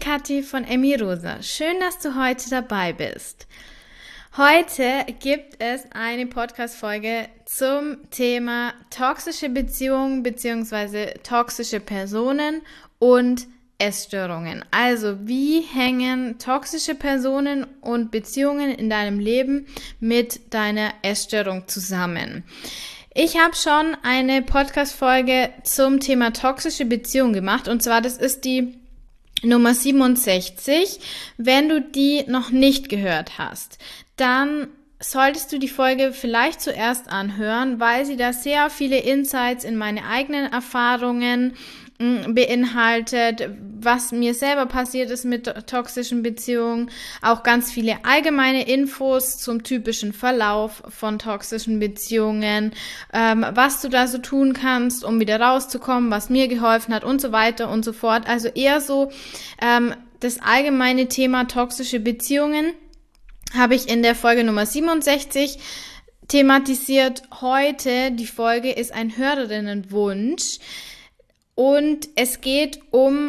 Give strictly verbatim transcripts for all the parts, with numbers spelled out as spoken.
Kathi von Emmy Rosa. Schön, dass du heute dabei bist. Heute gibt es eine Podcast-Folge zum Thema toxische Beziehungen bzw. toxische Personen und Essstörungen. Also, wie hängen toxische Personen und Beziehungen in deinem Leben mit deiner Essstörung zusammen? Ich habe schon eine Podcast-Folge zum Thema toxische Beziehungen gemacht, und zwar, das ist die Nummer siebenundsechzig. Wenn du die noch nicht gehört hast, dann solltest du die Folge vielleicht zuerst anhören, weil sie da sehr viele Insights in meine eigenen Erfahrungen beinhaltet, was mir selber passiert ist mit toxischen Beziehungen, auch ganz viele allgemeine Infos zum typischen Verlauf von toxischen Beziehungen, ähm, was du da so tun kannst, um wieder rauszukommen, was mir geholfen hat und so weiter und so fort. Also eher so ähm, das allgemeine Thema toxische Beziehungen habe ich in der Folge Nummer siebenundsechzig thematisiert. Heute, die Folge ist ein Hörerinnenwunsch. Und es geht um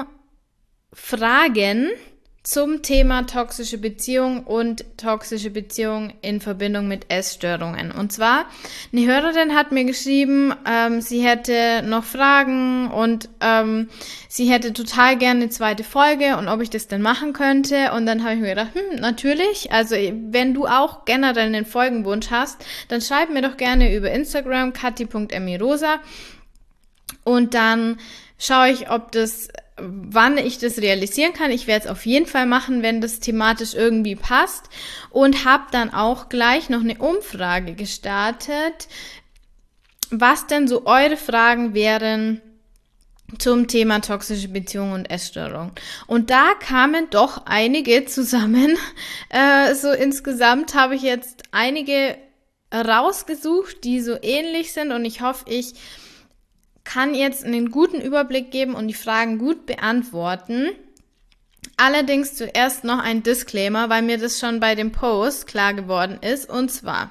Fragen zum Thema toxische Beziehung und toxische Beziehung in Verbindung mit Essstörungen. Und zwar, eine Hörerin hat mir geschrieben, ähm, sie hätte noch Fragen und ähm, sie hätte total gerne eine zweite Folge und ob ich das denn machen könnte. Und dann habe ich mir gedacht, hm, natürlich. Also wenn du auch generell einen Folgenwunsch hast, dann schreib mir doch gerne über Instagram kathi punkt emirosa. Und dann schaue ich, ob das, wann ich das realisieren kann. Ich werde es auf jeden Fall machen, wenn das thematisch irgendwie passt. Und habe dann auch gleich noch eine Umfrage gestartet, was denn so eure Fragen wären zum Thema toxische Beziehung und Essstörung. Und da kamen doch einige zusammen. Äh, so insgesamt habe ich jetzt einige rausgesucht, die so ähnlich sind. Und ich hoffe, ich kann jetzt einen guten Überblick geben und die Fragen gut beantworten. Allerdings zuerst noch ein Disclaimer, weil mir das schon bei dem Post klar geworden ist. Und zwar,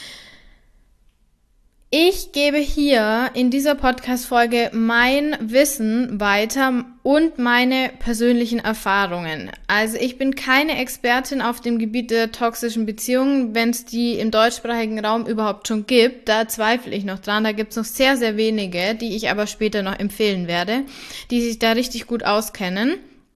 ich gebe hier in dieser Podcast-Folge mein Wissen weiter und meine persönlichen Erfahrungen. Also ich bin keine Expertin auf dem Gebiet der toxischen Beziehungen, wenn es die im deutschsprachigen Raum überhaupt schon gibt. Da zweifle ich noch dran. Da gibt es noch sehr, sehr wenige, die ich aber später noch empfehlen werde, die sich da richtig gut auskennen.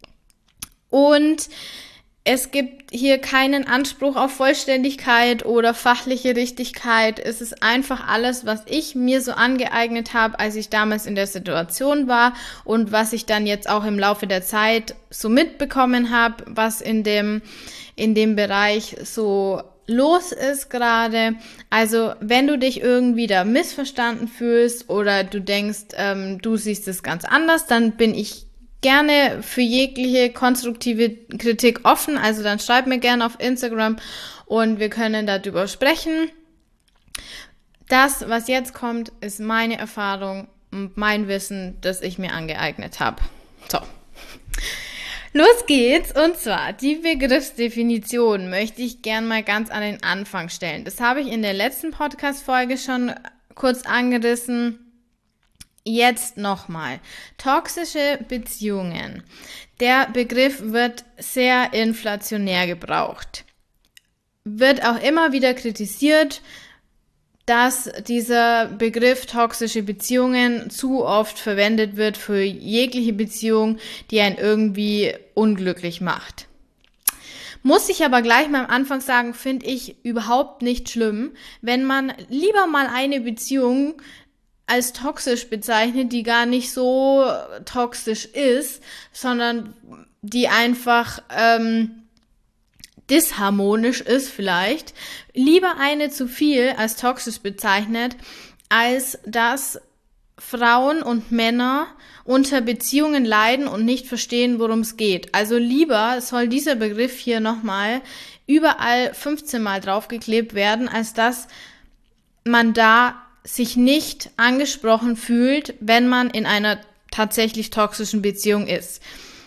Und es gibt hier keinen Anspruch auf Vollständigkeit oder fachliche Richtigkeit. Es ist einfach alles, was ich mir so angeeignet habe, als ich damals in der Situation war und was ich dann jetzt auch im Laufe der Zeit so mitbekommen habe, was in dem, in dem Bereich so los ist gerade. Also wenn du dich irgendwie da missverstanden fühlst oder du denkst, ähm, du siehst es ganz anders, dann bin ich gerne für jegliche konstruktive Kritik offen, also dann schreib mir gerne auf Instagram und wir können darüber sprechen. Das, was jetzt kommt, ist meine Erfahrung und mein Wissen, das ich mir angeeignet habe. So, los geht's. Und zwar, die Begriffsdefinition möchte ich gerne mal ganz an den Anfang stellen. Das habe ich in der letzten Podcast-Folge schon kurz angerissen. Jetzt nochmal. Toxische Beziehungen. Der Begriff wird sehr inflationär gebraucht. Wird auch immer wieder kritisiert, dass dieser Begriff toxische Beziehungen zu oft verwendet wird für jegliche Beziehung, die einen irgendwie unglücklich macht. Muss ich aber gleich mal am Anfang sagen, finde ich überhaupt nicht schlimm, wenn man lieber mal eine Beziehung als toxisch bezeichnet, die gar nicht so toxisch ist, sondern die einfach ähm, disharmonisch ist vielleicht. Lieber eine zu viel als toxisch bezeichnet, als dass Frauen und Männer unter Beziehungen leiden und nicht verstehen, worum es geht. Also lieber soll dieser Begriff hier nochmal überall fünfzehn Mal draufgeklebt werden, als dass man da sich nicht angesprochen fühlt, wenn man in einer tatsächlich toxischen Beziehung ist.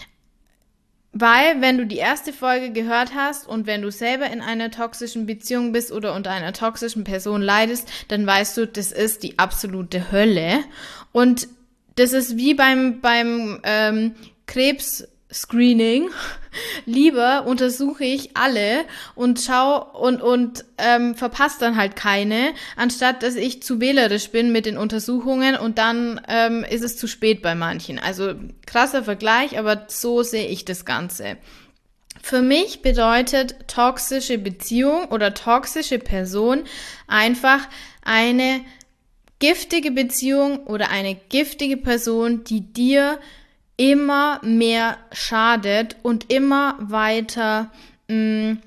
Weil, wenn du die erste Folge gehört hast und wenn du selber in einer toxischen Beziehung bist oder unter einer toxischen Person leidest, dann weißt du, das ist die absolute Hölle. Und das ist wie beim, beim ähm, Krebs Screening. Lieber untersuche ich alle und schau und, und ähm, verpasse dann halt keine, anstatt dass ich zu wählerisch bin mit den Untersuchungen und dann ähm, ist es zu spät bei manchen. Also krasser Vergleich, aber so sehe ich das Ganze. Für mich bedeutet toxische Beziehung oder toxische Person einfach eine giftige Beziehung oder eine giftige Person, die dir immer mehr schadet und immer weiter mh,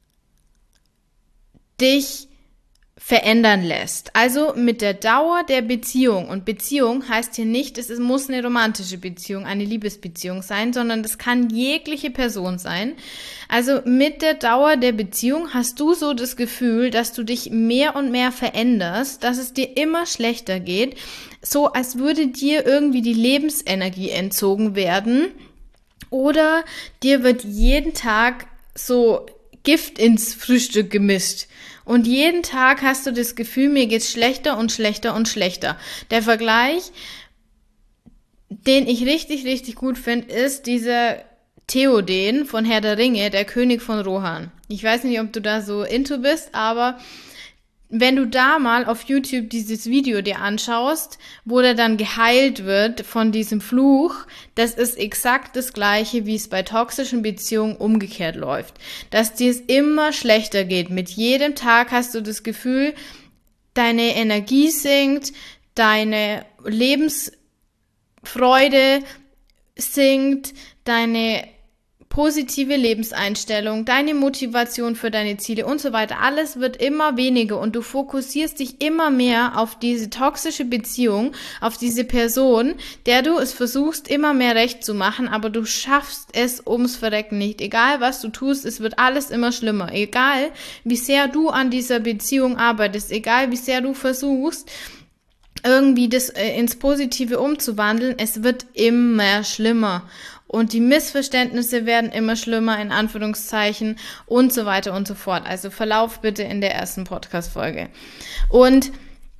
dich verändern lässt. Also mit der Dauer der Beziehung. Und Beziehung heißt hier nicht, es muss eine romantische Beziehung, eine Liebesbeziehung sein, sondern das kann jegliche Person sein. Also mit der Dauer der Beziehung hast du so das Gefühl, dass du dich mehr und mehr veränderst, dass es dir immer schlechter geht, so als würde dir irgendwie die Lebensenergie entzogen werden oder dir wird jeden Tag so Gift ins Frühstück gemischt. Und jeden Tag hast du das Gefühl, mir geht's schlechter und schlechter und schlechter. Der Vergleich, den ich richtig, richtig gut finde, ist dieser Theoden von Herr der Ringe, der König von Rohan. Ich weiß nicht, ob du da so into bist, aber wenn du da mal auf YouTube dieses Video dir anschaust, wo der dann geheilt wird von diesem Fluch, das ist exakt das Gleiche, wie es bei toxischen Beziehungen umgekehrt läuft. Dass dir es immer schlechter geht. Mit jedem Tag hast du das Gefühl, deine Energie sinkt, deine Lebensfreude sinkt, deine positive Lebenseinstellung, deine Motivation für deine Ziele und so weiter, alles wird immer weniger und du fokussierst dich immer mehr auf diese toxische Beziehung, auf diese Person, der du es versuchst, immer mehr recht zu machen, aber du schaffst es ums Verrecken nicht. Egal, was du tust, es wird alles immer schlimmer. Egal, wie sehr du an dieser Beziehung arbeitest, egal, wie sehr du versuchst, irgendwie das äh, ins Positive umzuwandeln, es wird immer schlimmer. Und die Missverständnisse werden immer schlimmer, in Anführungszeichen, und so weiter und so fort. Also Verlauf bitte in der ersten Podcast-Folge. Und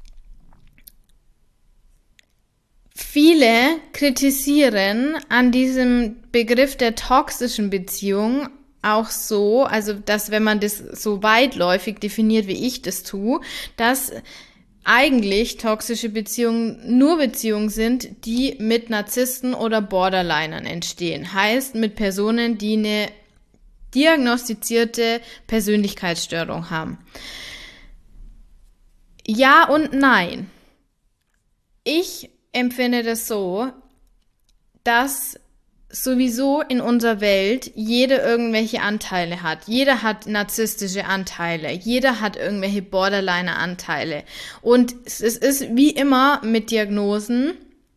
viele kritisieren an diesem Begriff der toxischen Beziehung auch so, also dass wenn man das so weitläufig definiert, wie ich das tue, dass eigentlich toxische Beziehungen nur Beziehungen sind, die mit Narzissten oder Borderlinern entstehen. Heißt, mit Personen, die eine diagnostizierte Persönlichkeitsstörung haben. Ja und nein. Ich empfinde das so, dass sowieso in unserer Welt jeder irgendwelche Anteile hat. Jeder hat narzisstische Anteile. Jeder hat irgendwelche Borderliner-Anteile. Und es ist wie immer mit Diagnosen.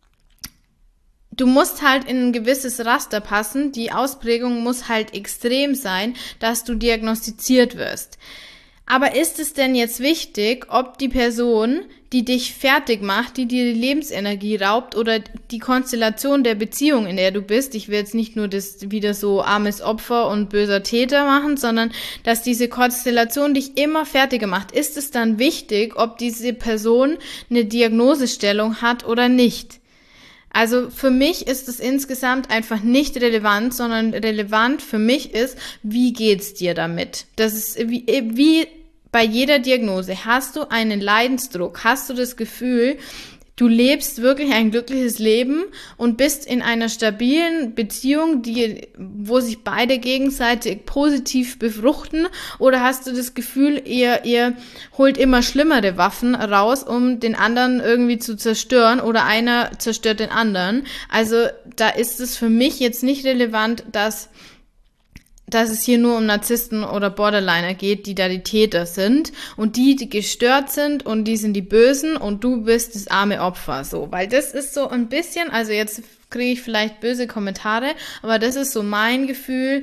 Du musst halt in ein gewisses Raster passen. Die Ausprägung muss halt extrem sein, dass du diagnostiziert wirst. Aber ist es denn jetzt wichtig, ob die Person, die dich fertig macht, die dir die Lebensenergie raubt oder die Konstellation der Beziehung, in der du bist, ich will jetzt nicht nur das wieder so armes Opfer und böser Täter machen, sondern dass diese Konstellation dich immer fertiger macht. Ist es dann wichtig, ob diese Person eine Diagnosestellung hat oder nicht? Also für mich ist es insgesamt einfach nicht relevant, sondern relevant für mich ist, wie geht's dir damit? Das ist wie, wie bei jeder Diagnose. Hast du einen Leidensdruck? Hast du das Gefühl, du lebst wirklich ein glückliches Leben und bist in einer stabilen Beziehung, die, wo sich beide gegenseitig positiv befruchten? Oder hast du das Gefühl, ihr, ihr holt immer schlimmere Waffen raus, um den anderen irgendwie zu zerstören oder einer zerstört den anderen? Also da ist es für mich jetzt nicht relevant, dass dass es hier nur um Narzissten oder Borderliner geht, die da die Täter sind und die, die gestört sind und die sind die Bösen und du bist das arme Opfer, so, weil das ist so ein bisschen, also jetzt kriege ich vielleicht böse Kommentare, aber das ist so mein Gefühl,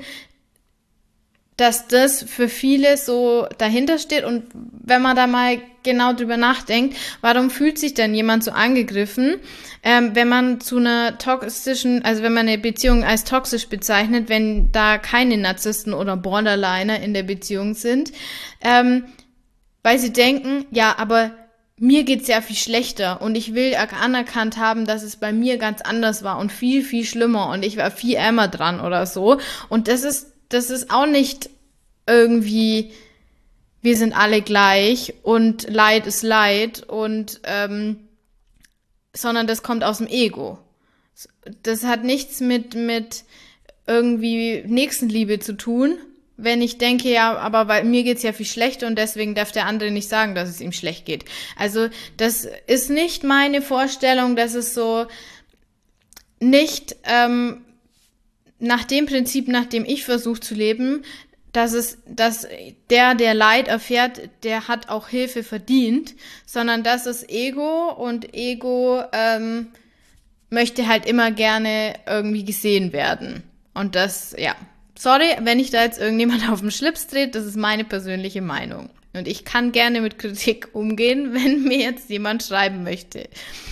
dass das für viele so dahinter steht und wenn man da mal genau drüber nachdenkt, warum fühlt sich denn jemand so angegriffen, ähm, wenn man zu einer toxischen, also wenn man eine Beziehung als toxisch bezeichnet, wenn da keine Narzissten oder Borderliner in der Beziehung sind, ähm, weil sie denken, ja, aber mir geht's ja viel schlechter und ich will anerkannt haben, dass es bei mir ganz anders war und viel, viel schlimmer und ich war viel ärmer dran oder so. Und das ist, das ist auch nicht irgendwie, wir sind alle gleich und Leid ist Leid und, ähm, sondern das kommt aus dem Ego. Das hat nichts mit, mit irgendwie Nächstenliebe zu tun, wenn ich denke, ja, aber bei mir geht's ja viel schlechter und deswegen darf der andere nicht sagen, dass es ihm schlecht geht. Also das ist nicht meine Vorstellung, dass es so nicht ähm, nach dem Prinzip, nach dem ich versuche zu leben, dass es, dass der, der Leid erfährt, der hat auch Hilfe verdient, sondern das ist Ego und Ego ähm, möchte halt immer gerne irgendwie gesehen werden. Und das, ja, sorry, wenn ich da jetzt irgendjemand auf den Schlips dreht, das ist meine persönliche Meinung. Und ich kann gerne mit Kritik umgehen, wenn mir jetzt jemand schreiben möchte.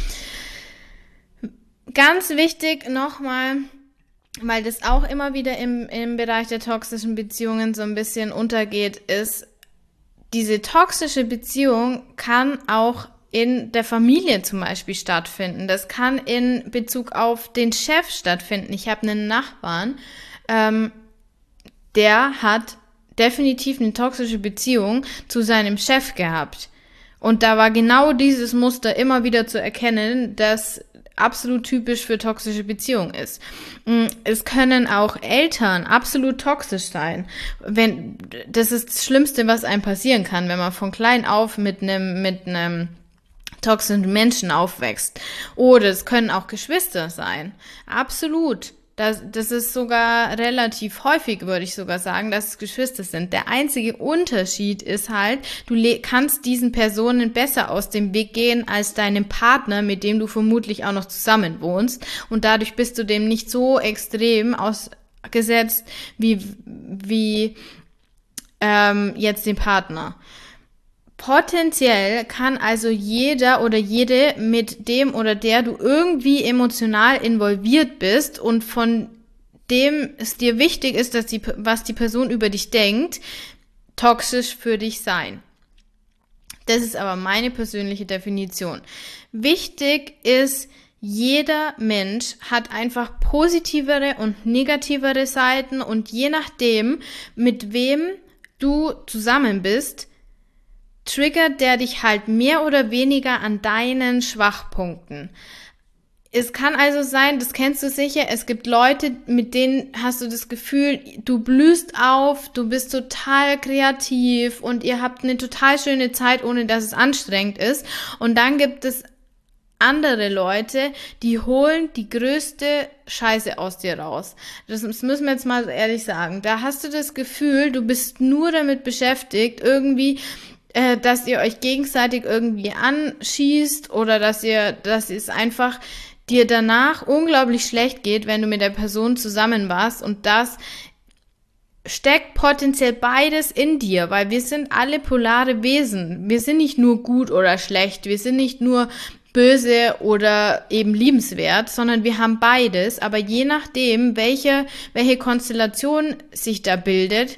Ganz wichtig nochmal, weil das auch immer wieder im, im Bereich der toxischen Beziehungen so ein bisschen untergeht, ist, diese toxische Beziehung kann auch in der Familie zum Beispiel stattfinden. Das kann in Bezug auf den Chef stattfinden. Ich habe einen Nachbarn, ähm, der hat definitiv eine toxische Beziehung zu seinem Chef gehabt. Und da war genau dieses Muster immer wieder zu erkennen, das absolut typisch für toxische Beziehungen ist. Es können auch Eltern absolut toxisch sein. Wenn, das ist das Schlimmste, was einem passieren kann, wenn man von klein auf mit einem, mit einem toxischen Menschen aufwächst. Oder es können auch Geschwister sein. Absolut. Das, das ist sogar relativ häufig, würde ich sogar sagen, dass es Geschwister sind. Der einzige Unterschied ist halt, du le- kannst diesen Personen besser aus dem Weg gehen als deinem Partner, mit dem du vermutlich auch noch zusammen wohnst. Und dadurch bist du dem nicht so extrem ausgesetzt wie, wie ähm, jetzt dem Partner. Potenziell kann also jeder oder jede, mit dem oder der du irgendwie emotional involviert bist und von dem es dir wichtig ist, dass die, was die Person über dich denkt, toxisch für dich sein. Das ist aber meine persönliche Definition. Wichtig ist, jeder Mensch hat einfach positivere und negativere Seiten und je nachdem, mit wem du zusammen bist, triggert der dich halt mehr oder weniger an deinen Schwachpunkten. Es kann also sein, das kennst du sicher, es gibt Leute, mit denen hast du das Gefühl, du blühst auf, du bist total kreativ und ihr habt eine total schöne Zeit, ohne dass es anstrengend ist. Und dann gibt es andere Leute, die holen die größte Scheiße aus dir raus. Das, das müssen wir jetzt mal so ehrlich sagen. Da hast du das Gefühl, du bist nur damit beschäftigt, irgendwie Äh, dass ihr euch gegenseitig irgendwie anschießt oder dass ihr, dass es einfach dir danach unglaublich schlecht geht, wenn du mit der Person zusammen warst und das steckt potenziell beides in dir, weil wir sind alle polare Wesen. Wir sind nicht nur gut oder schlecht, wir sind nicht nur böse oder eben liebenswert, sondern wir haben beides, aber je nachdem, welche, welche Konstellation sich da bildet,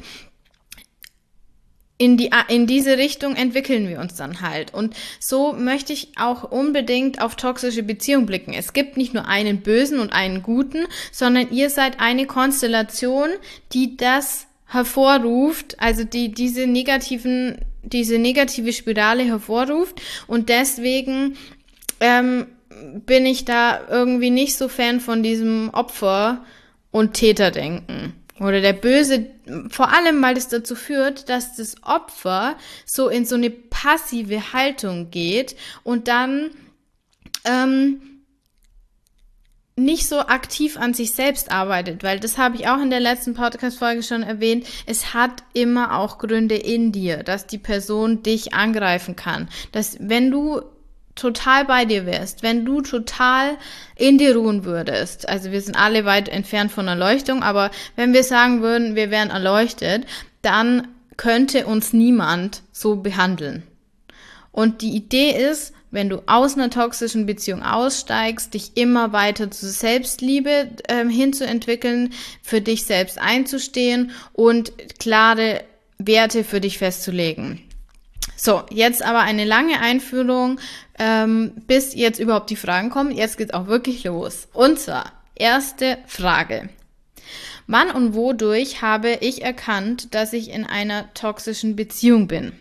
In, die, in diese Richtung entwickeln wir uns dann halt. Und so möchte ich auch unbedingt auf toxische Beziehungen blicken. Es gibt nicht nur einen Bösen und einen Guten, sondern ihr seid eine Konstellation, die das hervorruft, also die diese negativen, diese negative Spirale hervorruft. Und deswegen ähm, bin ich da irgendwie nicht so Fan von diesem Opfer- und Täterdenken. Oder der Böse, vor allem, weil es dazu führt, dass das Opfer so in so eine passive Haltung geht und dann ähm, nicht so aktiv an sich selbst arbeitet, weil das habe ich auch in der letzten Podcast-Folge schon erwähnt, es hat immer auch Gründe in dir, dass die Person dich angreifen kann. Dass wenn du total bei dir wärst, wenn du total in dir ruhen würdest, also wir sind alle weit entfernt von Erleuchtung, aber wenn wir sagen würden, wir wären erleuchtet, dann könnte uns niemand so behandeln. Und die Idee ist, wenn du aus einer toxischen Beziehung aussteigst, dich immer weiter zur Selbstliebe äh, hinzuentwickeln, für dich selbst einzustehen und klare Werte für dich festzulegen. So, jetzt aber eine lange Einführung, ähm, bis jetzt überhaupt die Fragen kommen. Jetzt geht's auch wirklich los. Und zwar, erste Frage. Wann und wodurch habe ich erkannt, dass ich in einer toxischen Beziehung bin?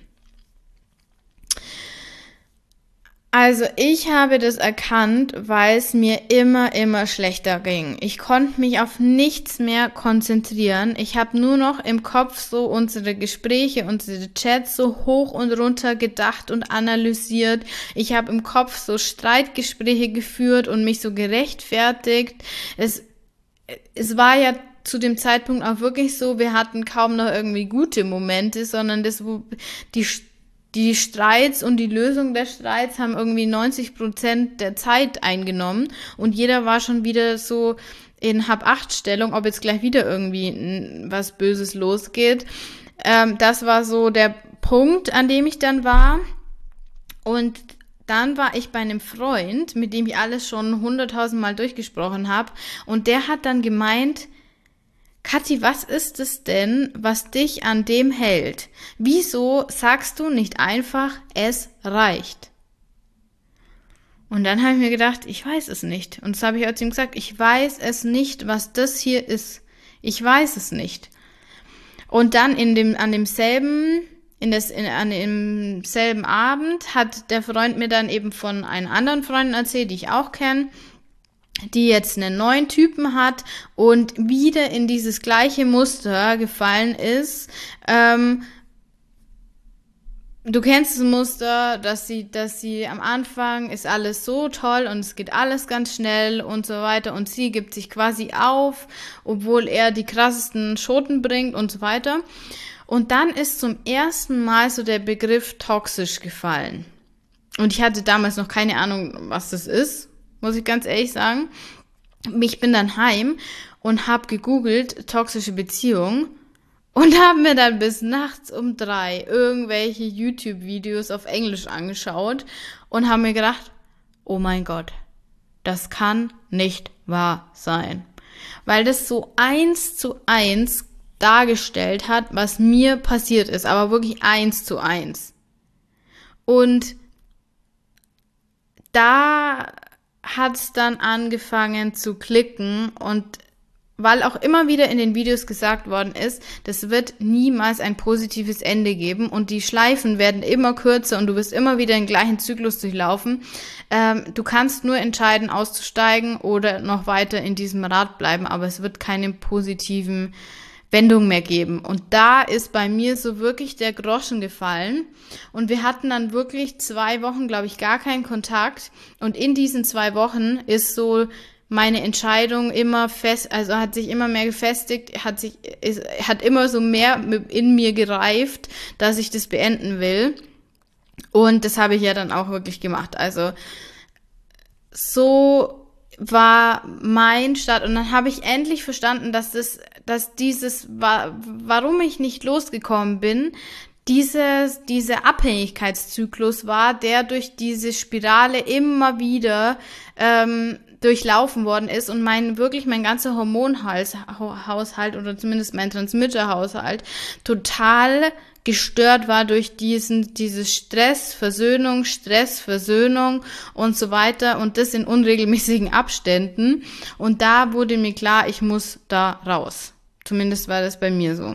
Also ich habe das erkannt, weil es mir immer, immer schlechter ging. Ich konnte mich auf nichts mehr konzentrieren. Ich habe nur noch im Kopf so unsere Gespräche, unsere Chats so hoch und runter gedacht und analysiert. Ich habe im Kopf so Streitgespräche geführt und mich so gerechtfertigt. Es, es war ja zu dem Zeitpunkt auch wirklich so, wir hatten kaum noch irgendwie gute Momente, sondern das, wo die Die Streits und die Lösung der Streits haben irgendwie neunzig Prozent der Zeit eingenommen und jeder war schon wieder so in Hab-Acht-Stellung, ob jetzt gleich wieder irgendwie was Böses losgeht. Ähm, das war so der Punkt, an dem ich dann war. Und dann war ich bei einem Freund, mit dem ich alles schon hunderttausend Mal durchgesprochen habe, und der hat dann gemeint, Kathi, was ist es denn, was dich an dem hält? Wieso sagst du nicht einfach, es reicht? Und dann habe ich mir gedacht, ich weiß es nicht. Und das habe ich auch zu ihm gesagt, ich weiß es nicht, was das hier ist. Ich weiß es nicht. Und dann in dem, an demselben, in des, in, an demselben Abend hat der Freund mir dann eben von einer anderen Freundin erzählt, die ich auch kenne, die jetzt einen neuen Typen hat und wieder in dieses gleiche Muster gefallen ist. Ähm, du kennst das Muster, dass sie, dass sie am Anfang ist alles so toll und es geht alles ganz schnell und so weiter und sie gibt sich quasi auf, obwohl er die krassesten Schoten bringt und so weiter. Und dann ist zum ersten Mal so der Begriff toxisch gefallen. Und ich hatte damals noch keine Ahnung, was das ist, muss ich ganz ehrlich sagen. Ich bin dann heim und habe gegoogelt, toxische Beziehung, und habe mir dann bis nachts um drei irgendwelche YouTube-Videos auf Englisch angeschaut und habe mir gedacht, oh mein Gott, das kann nicht wahr sein. Weil das so eins zu eins dargestellt hat, was mir passiert ist, aber wirklich eins zu eins. Und da hat es dann angefangen zu klicken, und weil auch immer wieder in den Videos gesagt worden ist, das wird niemals ein positives Ende geben und die Schleifen werden immer kürzer und du wirst immer wieder den gleichen Zyklus durchlaufen. Ähm, du kannst nur entscheiden, auszusteigen oder noch weiter in diesem Rad bleiben, aber es wird keine positiven Wendung mehr geben. Und da ist bei mir so wirklich der Groschen gefallen. Und wir hatten dann wirklich zwei Wochen, glaube ich, gar keinen Kontakt. Und in diesen zwei Wochen ist so meine Entscheidung immer fest, also hat sich immer mehr gefestigt, hat sich, ist, hat immer so mehr in mir gereift, dass ich das beenden will. Und das habe ich ja dann auch wirklich gemacht. Also so war mein Start, und dann habe ich endlich verstanden, dass das, dass dieses, warum ich nicht losgekommen bin, dieses, dieser Abhängigkeitszyklus war, der durch diese Spirale immer wieder ähm, durchlaufen worden ist und mein, wirklich mein ganzer Hormonhaushalt oder zumindest mein Transmitterhaushalt total gestört war durch diesen, dieses Stress, Versöhnung, Stress, Versöhnung und so weiter, und das in unregelmäßigen Abständen. Und da wurde mir klar, ich muss da raus. Zumindest war das bei mir so.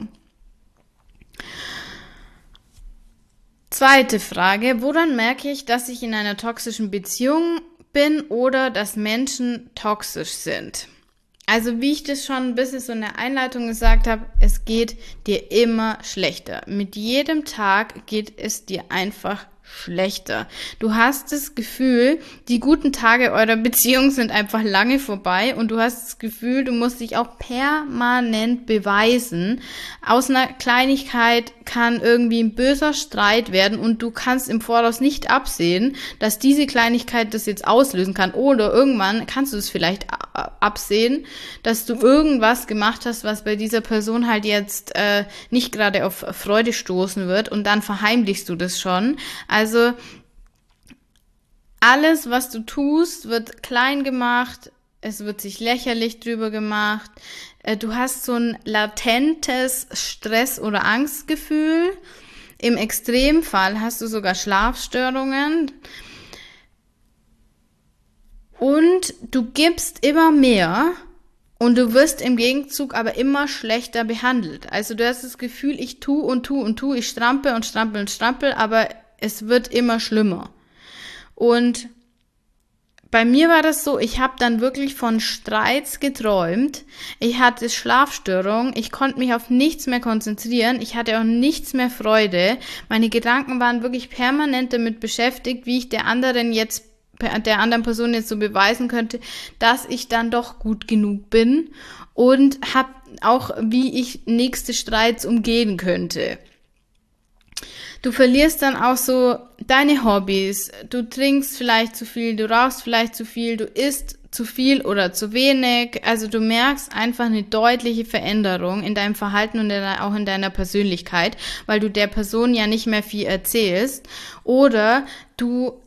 Zweite Frage: Woran merke ich, dass ich in einer toxischen Beziehung bin oder dass Menschen toxisch sind? Also wie ich das schon ein bisschen so in der Einleitung gesagt habe, es geht dir immer schlechter. Mit jedem Tag geht es dir einfach schlechter. Du hast das Gefühl, die guten Tage eurer Beziehung sind einfach lange vorbei und du hast das Gefühl, du musst dich auch permanent beweisen. Aus einer Kleinigkeit kann irgendwie ein böser Streit werden und du kannst im Voraus nicht absehen, dass diese Kleinigkeit das jetzt auslösen kann, oder irgendwann kannst du es vielleicht absehen, dass du irgendwas gemacht hast, was bei dieser Person halt jetzt äh, nicht gerade auf Freude stoßen wird, und dann verheimlichst du das schon. Also alles, was du tust, wird klein gemacht, es wird sich lächerlich drüber gemacht, du hast so ein latentes Stress- oder Angstgefühl, Im Extremfall hast du sogar Schlafstörungen und du gibst immer mehr und du wirst im Gegenzug aber immer schlechter behandelt. Also du hast das Gefühl, ich tu und tu und tu, ich strampel und strampel und strampel, aber es wird immer schlimmer. Und bei mir war das so, ich habe dann wirklich von Streits geträumt. Ich hatte Schlafstörungen, ich konnte mich auf nichts mehr konzentrieren, ich hatte auch nichts mehr Freude. Meine Gedanken waren wirklich permanent damit beschäftigt, wie ich der anderen jetzt, der anderen Person jetzt so beweisen könnte, dass ich dann doch gut genug bin und habe auch, wie ich nächste Streits umgehen könnte. Du verlierst dann auch so deine Hobbys, du trinkst vielleicht zu viel, du rauchst vielleicht zu viel, du isst zu viel oder zu wenig. Also du merkst einfach eine deutliche Veränderung in deinem Verhalten und auch in deiner Persönlichkeit, weil du der Person ja nicht mehr viel erzählst oder du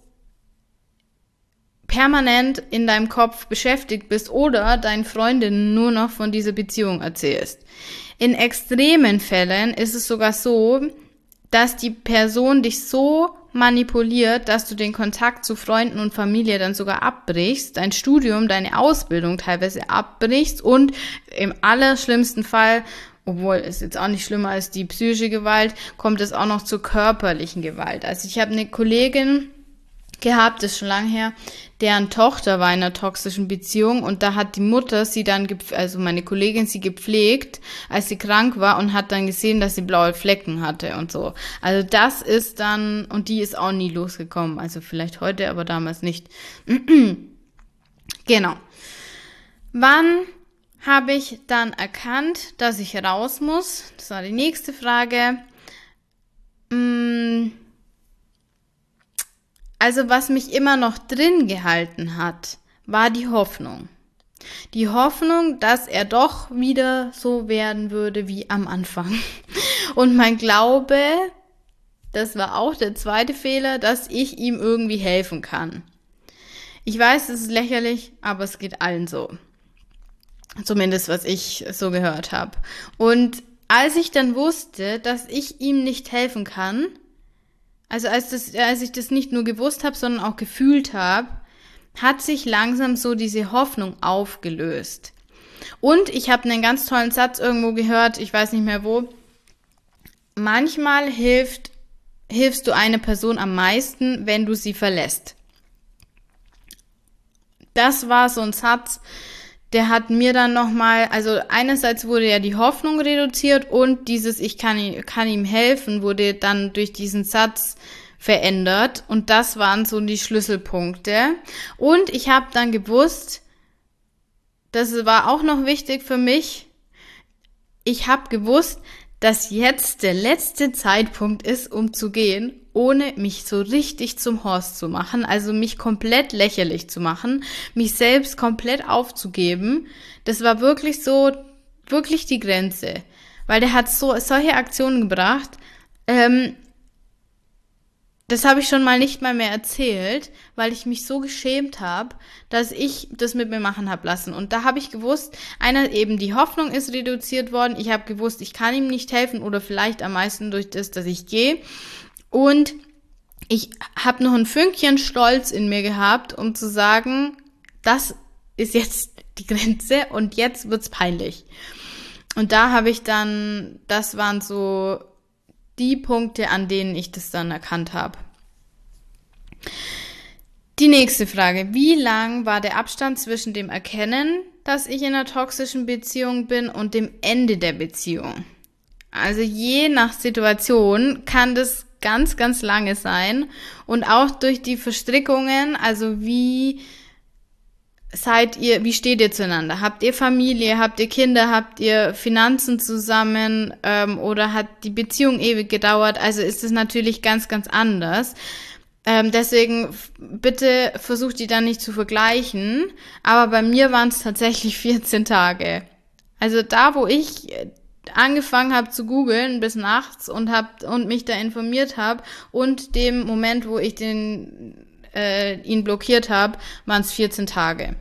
permanent in deinem Kopf beschäftigt bist oder deinen Freundinnen nur noch von dieser Beziehung erzählst. In extremen Fällen ist es sogar so, dass die Person dich so manipuliert, dass du den Kontakt zu Freunden und Familie dann sogar abbrichst, dein Studium, deine Ausbildung teilweise abbrichst und im allerschlimmsten Fall, obwohl es jetzt auch nicht schlimmer als die psychische Gewalt, kommt es auch noch zur körperlichen Gewalt. Also ich habe eine Kollegin gehabt, das ist schon lange her, deren Tochter war in einer toxischen Beziehung und da hat die Mutter sie dann, also meine Kollegin, sie gepflegt, als sie krank war und hat dann gesehen, dass sie blaue Flecken hatte und so. Also das ist dann, und die ist auch nie losgekommen, also vielleicht heute, aber damals nicht. Genau. Wann habe ich dann erkannt, dass ich raus muss? Das war die nächste Frage. Hm, Also was mich immer noch drin gehalten hat, war die Hoffnung. Die Hoffnung, dass er doch wieder so werden würde wie am Anfang. Und mein Glaube, das war auch der zweite Fehler, dass ich ihm irgendwie helfen kann. Ich weiß, es ist lächerlich, aber es geht allen so. Zumindest, was ich so gehört habe. Und als ich dann wusste, dass ich ihm nicht helfen kann, Also als, das, als ich das nicht nur gewusst habe, sondern auch gefühlt habe, hat sich langsam so diese Hoffnung aufgelöst. Und ich habe einen ganz tollen Satz irgendwo gehört, ich weiß nicht mehr wo. Manchmal hilft, hilfst du einer Person am meisten, wenn du sie verlässt. Das war so ein Satz, der hat mir dann nochmal, also einerseits wurde ja die Hoffnung reduziert und dieses Ich kann, kann ihm helfen wurde dann durch diesen Satz verändert und das waren so die Schlüsselpunkte. Und ich habe dann gewusst, das war auch noch wichtig für mich, ich habe gewusst, dass jetzt der letzte Zeitpunkt ist, um zu gehen, ohne mich so richtig zum Horst zu machen, also mich komplett lächerlich zu machen, mich selbst komplett aufzugeben. Das war wirklich so, wirklich die Grenze, weil der hat so solche Aktionen gebracht, ähm, das habe ich schon mal nicht mal mehr erzählt, weil ich mich so geschämt habe, dass ich das mit mir machen habe lassen. Und da habe ich gewusst, einer eben die Hoffnung ist reduziert worden. Ich habe gewusst, ich kann ihm nicht helfen oder vielleicht am meisten durch das, dass ich gehe. Und ich habe noch ein Fünkchen Stolz in mir gehabt, um zu sagen, das ist jetzt die Grenze und jetzt wird's peinlich. Und da habe ich dann, das waren so die Punkte, an denen ich das dann erkannt habe. Die nächste Frage. Wie lang war der Abstand zwischen dem Erkennen, dass ich in einer toxischen Beziehung bin und dem Ende der Beziehung? Also je nach Situation kann das ganz, ganz lange sein und auch durch die Verstrickungen, also wie seid ihr, wie steht ihr zueinander? Habt ihr Familie, habt ihr Kinder, habt ihr Finanzen zusammen ähm, oder hat die Beziehung ewig gedauert? Also ist es natürlich ganz, ganz anders. Ähm, deswegen bitte versucht die dann nicht zu vergleichen. Aber bei mir waren es tatsächlich vierzehn Tage. Also da, wo ich angefangen habe zu googeln bis nachts und hab und mich da informiert habe und dem Moment, wo ich den äh, ihn blockiert habe, waren es vierzehn Tage.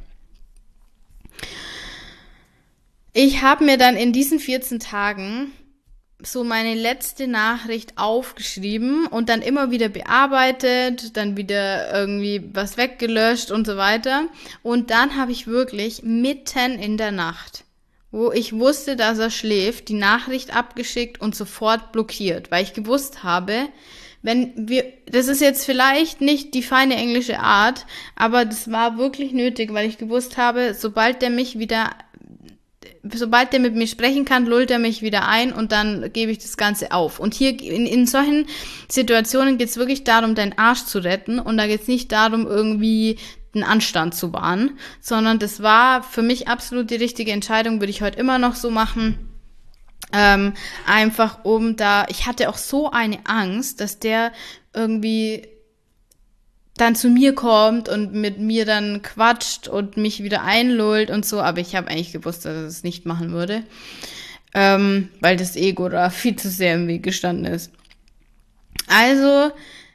Ich habe mir dann in diesen vierzehn Tagen so meine letzte Nachricht aufgeschrieben und dann immer wieder bearbeitet, dann wieder irgendwie was weggelöscht und so weiter. Und dann habe ich wirklich mitten in der Nacht, wo ich wusste, dass er schläft, die Nachricht abgeschickt und sofort blockiert, weil ich gewusst habe, wenn wir, das ist jetzt vielleicht nicht die feine englische Art, aber das war wirklich nötig, weil ich gewusst habe, sobald der mich wieder Sobald der mit mir sprechen kann, lullt er mich wieder ein und dann gebe ich das Ganze auf. Und hier in, in solchen Situationen geht es wirklich darum, deinen Arsch zu retten und da geht es nicht darum, irgendwie den Anstand zu wahren, sondern das war für mich absolut die richtige Entscheidung, würde ich heute immer noch so machen. Ähm, einfach um da, ich hatte auch so eine Angst, dass der irgendwie dann zu mir kommt und mit mir dann quatscht und mich wieder einlullt und so, aber ich habe eigentlich gewusst, dass er es nicht machen würde, ähm, weil das Ego da viel zu sehr im Weg gestanden ist. Also,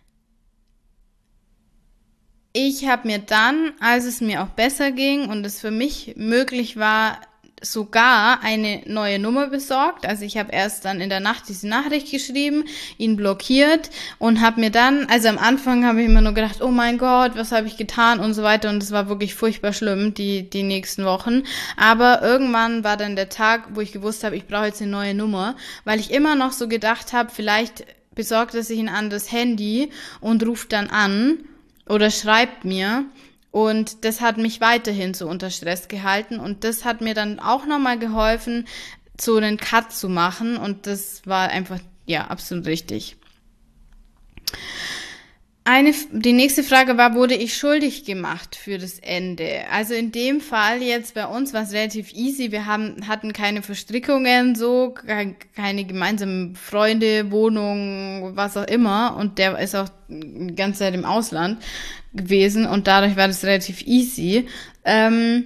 ich habe mir dann, als es mir auch besser ging und es für mich möglich war, sogar eine neue Nummer besorgt. Also ich habe erst dann in der Nacht diese Nachricht geschrieben, ihn blockiert und habe mir dann, also am Anfang habe ich immer nur gedacht, oh mein Gott, was habe ich getan und so weiter und es war wirklich furchtbar schlimm, die die nächsten Wochen. Aber irgendwann war dann der Tag, wo ich gewusst habe, ich brauche jetzt eine neue Nummer, weil ich immer noch so gedacht habe, vielleicht besorgt er sich ein anderes Handy und ruft dann an oder schreibt mir. Und das hat mich weiterhin so unter Stress gehalten und das hat mir dann auch nochmal geholfen, so einen Cut zu machen und das war einfach, ja, absolut richtig. Eine, die nächste Frage war, wurde ich schuldig gemacht für das Ende? Also in dem Fall jetzt bei uns war es relativ easy. Wir haben, hatten keine Verstrickungen, so, keine gemeinsamen Freunde, Wohnung, was auch immer. Und der ist auch die ganze Zeit im Ausland gewesen und dadurch war das relativ easy. Ähm,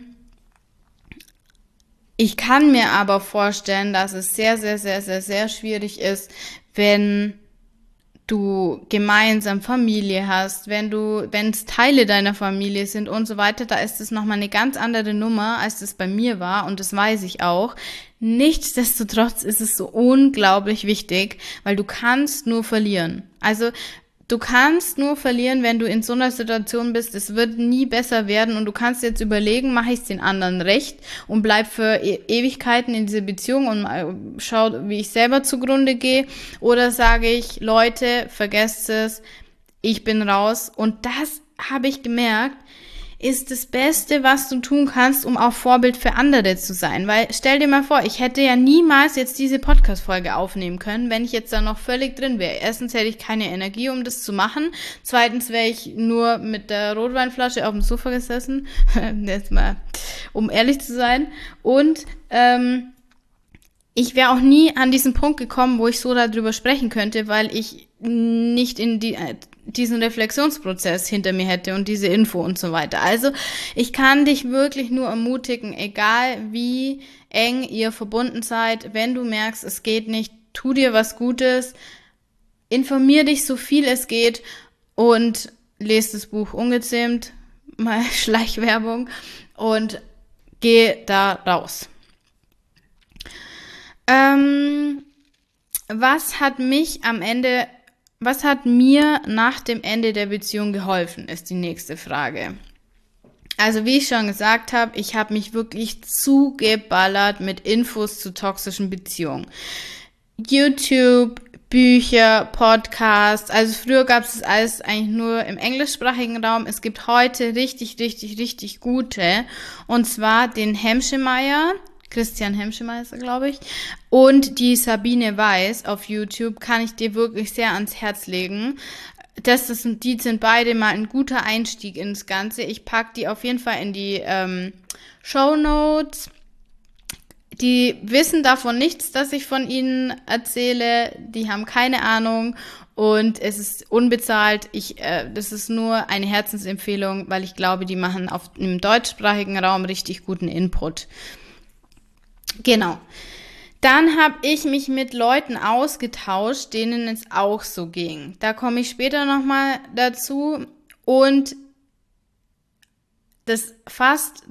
ich kann mir aber vorstellen, dass es sehr, sehr, sehr, sehr, sehr schwierig ist, wenn du gemeinsam Familie hast, wenn du, wenn es Teile deiner Familie sind und so weiter, da ist es nochmal eine ganz andere Nummer, als das bei mir war und das weiß ich auch. Nichtsdestotrotz ist es so unglaublich wichtig, weil du kannst nur verlieren. Also du kannst nur verlieren, wenn du in so einer Situation bist. Es wird nie besser werden und du kannst jetzt überlegen, mache ich es den anderen recht und bleib für e- Ewigkeiten in dieser Beziehung und schau, wie ich selber zugrunde gehe. Oder sage ich, Leute, vergesst es, ich bin raus. Und das habe ich gemerkt, ist das Beste, was du tun kannst, um auch Vorbild für andere zu sein. Weil stell dir mal vor, ich hätte ja niemals jetzt diese Podcast-Folge aufnehmen können, wenn ich jetzt da noch völlig drin wäre. Erstens hätte ich keine Energie, um das zu machen. Zweitens wäre ich nur mit der Rotweinflasche auf dem Sofa gesessen. Jetzt mal, um ehrlich zu sein. Und ähm, ich wäre auch nie an diesen Punkt gekommen, wo ich so darüber sprechen könnte, weil ich nicht in die, diesen Reflexionsprozess hinter mir hätte und diese Info und so weiter. Also ich kann dich wirklich nur ermutigen, egal wie eng ihr verbunden seid, wenn du merkst, es geht nicht, tu dir was Gutes, informier dich so viel es geht und lest das Buch Ungezähmt, mal Schleichwerbung und geh da raus. Ähm, was hat mich am Ende, was hat mir nach dem Ende der Beziehung geholfen, ist die nächste Frage. Also wie ich schon gesagt habe, ich habe mich wirklich zugeballert mit Infos zu toxischen Beziehungen. YouTube, Bücher, Podcasts, also früher gab es das alles eigentlich nur im englischsprachigen Raum. Es gibt heute richtig, richtig, richtig gute, und zwar den Hemschemeyer, Christian Hemschemeyer ist er, glaube ich, und die Sabine Weiß auf YouTube kann ich dir wirklich sehr ans Herz legen. Das, das sind, die sind beide mal ein guter Einstieg ins Ganze. Ich packe die auf jeden Fall in die ähm, Shownotes. Die wissen davon nichts, dass ich von ihnen erzähle. Die haben keine Ahnung und es ist unbezahlt. Ich, äh, das ist nur eine Herzensempfehlung, weil ich glaube, die machen auf im deutschsprachigen Raum richtig guten Input. Genau. Dann habe ich mich mit Leuten ausgetauscht, denen es auch so ging. Da komme ich später nochmal dazu. Und das fast, das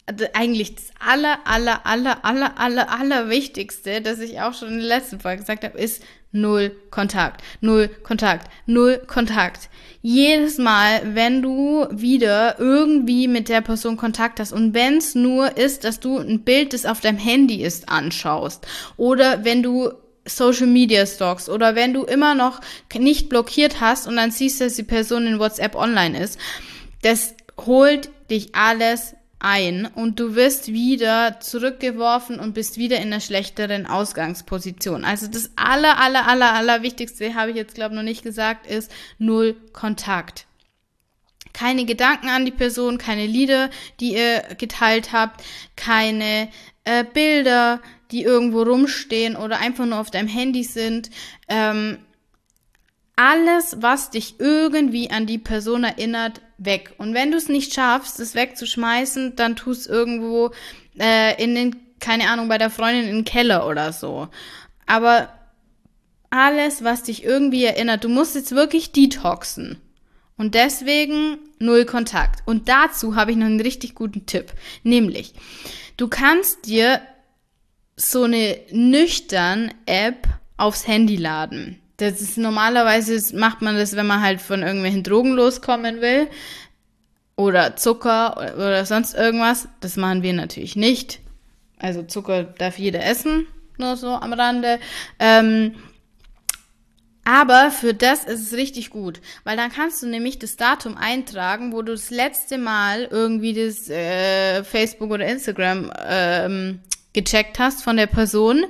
eigentlich das aller, aller, aller, aller, aller, aller Wichtigste, das ich auch schon in der letzten Folge gesagt habe, ist null Kontakt, null Kontakt, null Kontakt. Jedes Mal, wenn du wieder irgendwie mit der Person Kontakt hast und wenn es nur ist, dass du ein Bild, das auf deinem Handy ist, anschaust oder wenn du Social Media stalkst oder wenn du immer noch nicht blockiert hast und dann siehst, dass die Person in WhatsApp online ist, das holt dich alles ein und du wirst wieder zurückgeworfen und bist wieder in einer schlechteren Ausgangsposition. Also das aller, aller, aller, aller Wichtigste, habe ich jetzt glaube ich noch nicht gesagt, ist null Kontakt. Keine Gedanken an die Person, keine Lieder, die ihr geteilt habt, keine äh, Bilder, die irgendwo rumstehen oder einfach nur auf deinem Handy sind. Ähm, alles, was dich irgendwie an die Person erinnert, weg. Und wenn du es nicht schaffst, es wegzuschmeißen, dann tu es irgendwo äh, in den, keine Ahnung, bei der Freundin in den Keller oder so. Aber alles, was dich irgendwie erinnert, du musst jetzt wirklich detoxen. Und deswegen null Kontakt. Und dazu habe ich noch einen richtig guten Tipp. Nämlich, du kannst dir so eine Nüchtern-App aufs Handy laden. Das ist normalerweise, macht man das, wenn man halt von irgendwelchen Drogen loskommen will oder Zucker oder, oder sonst irgendwas. Das machen wir natürlich nicht. Also Zucker darf jeder essen, nur so am Rande. Ähm, aber für das ist es richtig gut, weil dann kannst du nämlich das Datum eintragen, wo du das letzte Mal irgendwie das äh, Facebook oder Instagram ähm, gecheckt hast von der Person.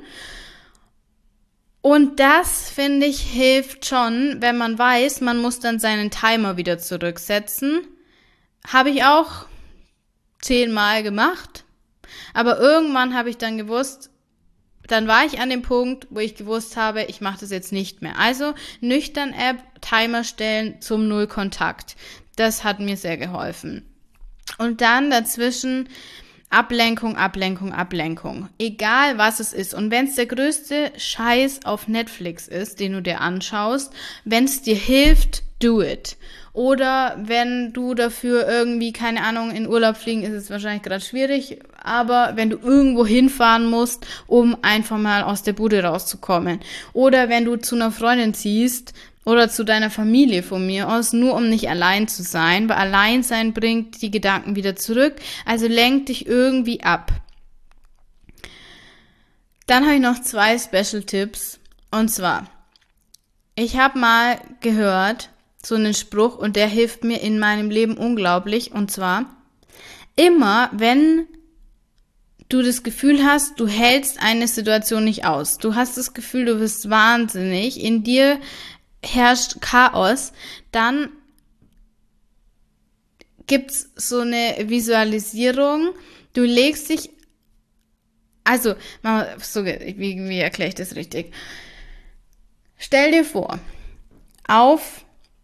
Und das, finde ich, hilft schon, wenn man weiß, man muss dann seinen Timer wieder zurücksetzen. Habe ich auch zehnmal gemacht. Aber irgendwann habe ich dann gewusst, dann war ich an dem Punkt, wo ich gewusst habe, ich mache das jetzt nicht mehr. Also Nüchtern-App, Timer stellen zum Null-Kontakt. Das hat mir sehr geholfen. Und dann dazwischen Ablenkung, Ablenkung, Ablenkung. Egal, was es ist. Und wenn es der größte Scheiß auf Netflix ist, den du dir anschaust, wenn es dir hilft, do it. Oder wenn du dafür irgendwie, keine Ahnung, in Urlaub fliegen, ist es wahrscheinlich gerade schwierig, aber wenn du irgendwo hinfahren musst, um einfach mal aus der Bude rauszukommen. Oder wenn du zu einer Freundin ziehst, oder zu deiner Familie von mir aus, nur um nicht allein zu sein, weil Alleinsein bringt die Gedanken wieder zurück, also lenk dich irgendwie ab. Dann habe ich noch zwei Special-Tipps, und zwar, ich habe mal gehört, so einen Spruch, und der hilft mir in meinem Leben unglaublich, und zwar, immer wenn du das Gefühl hast, du hältst eine Situation nicht aus, du hast das Gefühl, du wirst wahnsinnig, in dir herrscht Chaos, dann gibt's so eine Visualisierung. Du legst dich, also, so, wie, wie erkläre ich das richtig? Stell dir vor, auf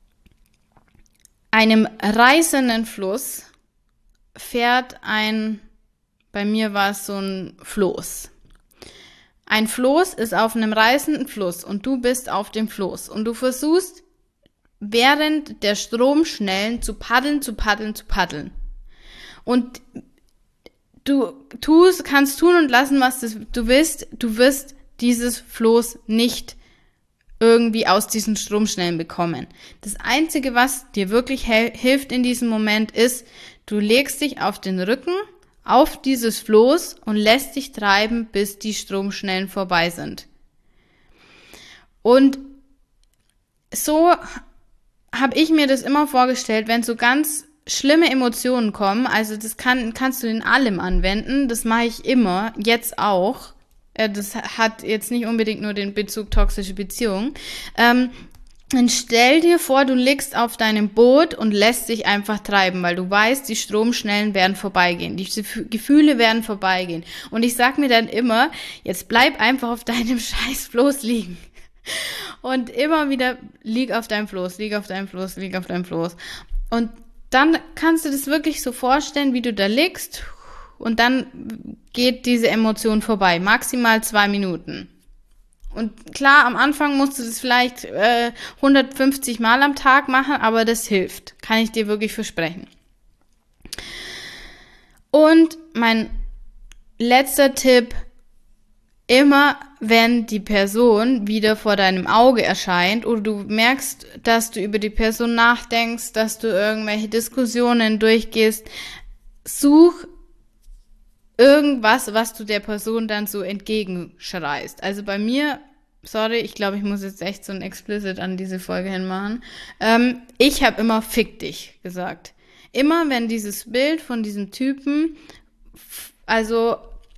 einem reißenden Fluss fährt ein, bei mir war es so ein Floß. Ein Floß ist auf einem reißenden Fluss und du bist auf dem Floß und du versuchst während der Stromschnellen zu paddeln, zu paddeln, zu paddeln. Und du tust, kannst tun und lassen, was du willst. Du wirst dieses Floß nicht irgendwie aus diesen Stromschnellen bekommen. Das Einzige, was dir wirklich hel- hilft in diesem Moment, ist, du legst dich auf den Rücken auf dieses Floß und lässt dich treiben, bis die Stromschnellen vorbei sind. Und so habe ich mir das immer vorgestellt, wenn so ganz schlimme Emotionen kommen, also das kann, kannst du in allem anwenden, das mache ich immer, jetzt auch, das hat jetzt nicht unbedingt nur den Bezug toxische Beziehungen, ähm, dann stell dir vor, du liegst auf deinem Boot und lässt dich einfach treiben, weil du weißt, die Stromschnellen werden vorbeigehen, die Gefühle werden vorbeigehen. Und ich sag mir dann immer, jetzt bleib einfach auf deinem scheiß Floß liegen. Und immer wieder, lieg auf deinem Floß, lieg auf deinem Floß, lieg auf deinem Floß. Und dann kannst du das wirklich so vorstellen, wie du da liegst und dann geht diese Emotion vorbei, maximal zwei Minuten. Und klar, am Anfang musst du das vielleicht äh, hundertfünfzig Mal am Tag machen, aber das hilft. Kann ich dir wirklich versprechen. Und mein letzter Tipp: Immer wenn die Person wieder vor deinem Auge erscheint oder du merkst, dass du über die Person nachdenkst, dass du irgendwelche Diskussionen durchgehst, such irgendwas, was du der Person dann so entgegenschreist. Also bei mir, sorry, ich glaube, ich muss jetzt echt so ein Explicit an diese Folge hinmachen. Ähm, ich habe immer "Fick dich" gesagt. Immer wenn dieses Bild von diesem Typen, also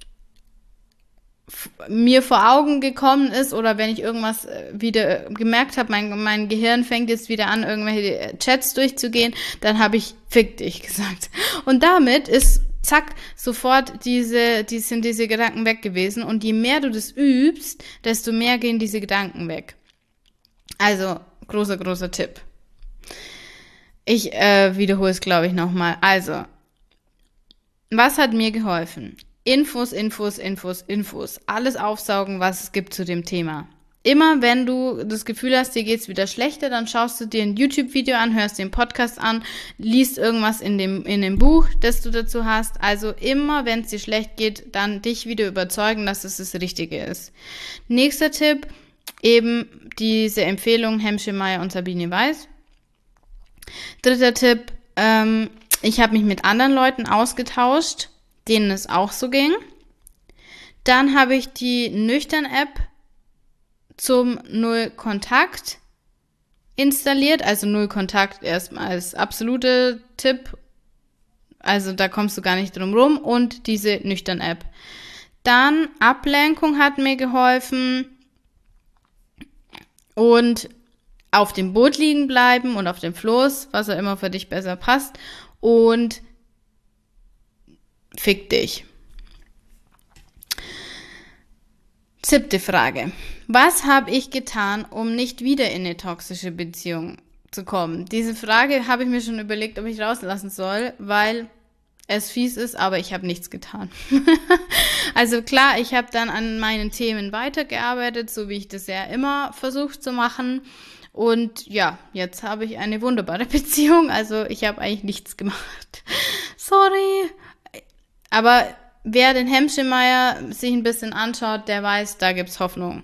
mir vor Augen gekommen ist oder wenn ich irgendwas wieder gemerkt habe, mein, mein Gehirn fängt jetzt wieder an, irgendwelche Chats durchzugehen, dann habe ich "Fick dich" gesagt. Und damit ist, zack, sofort diese, die sind diese Gedanken weg gewesen. Und je mehr du das übst, desto mehr gehen diese Gedanken weg. Also, großer, großer Tipp. Ich äh, wiederhole es, glaube ich, nochmal. Also, was hat mir geholfen? Infos, Infos, Infos, Infos. Alles aufsaugen, was es gibt zu dem Thema. Immer wenn du das Gefühl hast, dir geht's wieder schlechter, dann schaust du dir ein YouTube-Video an, hörst den Podcast an, liest irgendwas in dem, in dem Buch, das du dazu hast. Also immer, wenn es dir schlecht geht, dann dich wieder überzeugen, dass es das Richtige ist. Nächster Tipp, eben diese Empfehlung Hemschemeyer und Sabine Weiß. Dritter Tipp, ähm, ich habe mich mit anderen Leuten ausgetauscht, denen es auch so ging. Dann habe ich die Nüchtern-App zum Null-Kontakt installiert. Also Null-Kontakt erstmal als absoluter Tipp. Also da kommst du gar nicht drum rum. Und diese Nüchtern-App. Dann Ablenkung hat mir geholfen. Und auf dem Boot liegen bleiben und auf dem Floß, was auch immer für dich besser passt. Und fick dich. Siebte Frage. Was habe ich getan, um nicht wieder in eine toxische Beziehung zu kommen? Diese Frage habe ich mir schon überlegt, ob ich rauslassen soll, weil es fies ist, aber ich habe nichts getan. Also klar, ich habe dann an meinen Themen weitergearbeitet, so wie ich das ja immer versucht zu machen. Und ja, jetzt habe ich eine wunderbare Beziehung. Also ich habe eigentlich nichts gemacht. Sorry. Aber wer den Hemschemeyer sich ein bisschen anschaut, der weiß, da gibt's Hoffnung.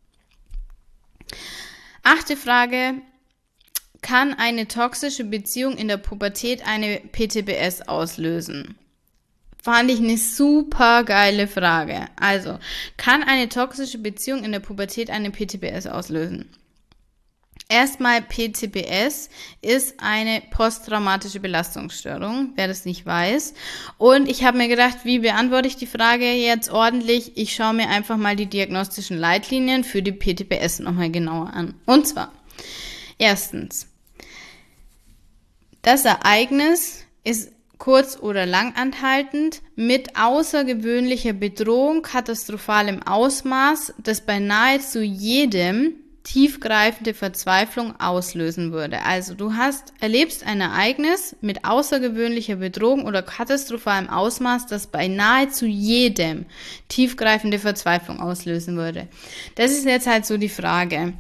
Achte Frage. Kann eine toxische Beziehung in der Pubertät eine P T B S auslösen? Fand ich eine super geile Frage. Also, kann eine toxische Beziehung in der Pubertät eine P T B S auslösen? Erstmal, P T B S ist eine posttraumatische Belastungsstörung, wer das nicht weiß. Und ich habe mir gedacht, wie beantworte ich die Frage jetzt ordentlich? Ich schaue mir einfach mal die diagnostischen Leitlinien für die P T B S nochmal genauer an. Und zwar, erstens, das Ereignis ist kurz- oder langanhaltend mit außergewöhnlicher Bedrohung, katastrophalem Ausmaß, das bei nahezu jedem tiefgreifende Verzweiflung auslösen würde. Also du hast, erlebst ein Ereignis mit außergewöhnlicher Bedrohung oder katastrophalem Ausmaß, das bei nahezu jedem tiefgreifende Verzweiflung auslösen würde. Das ist jetzt halt so die Frage.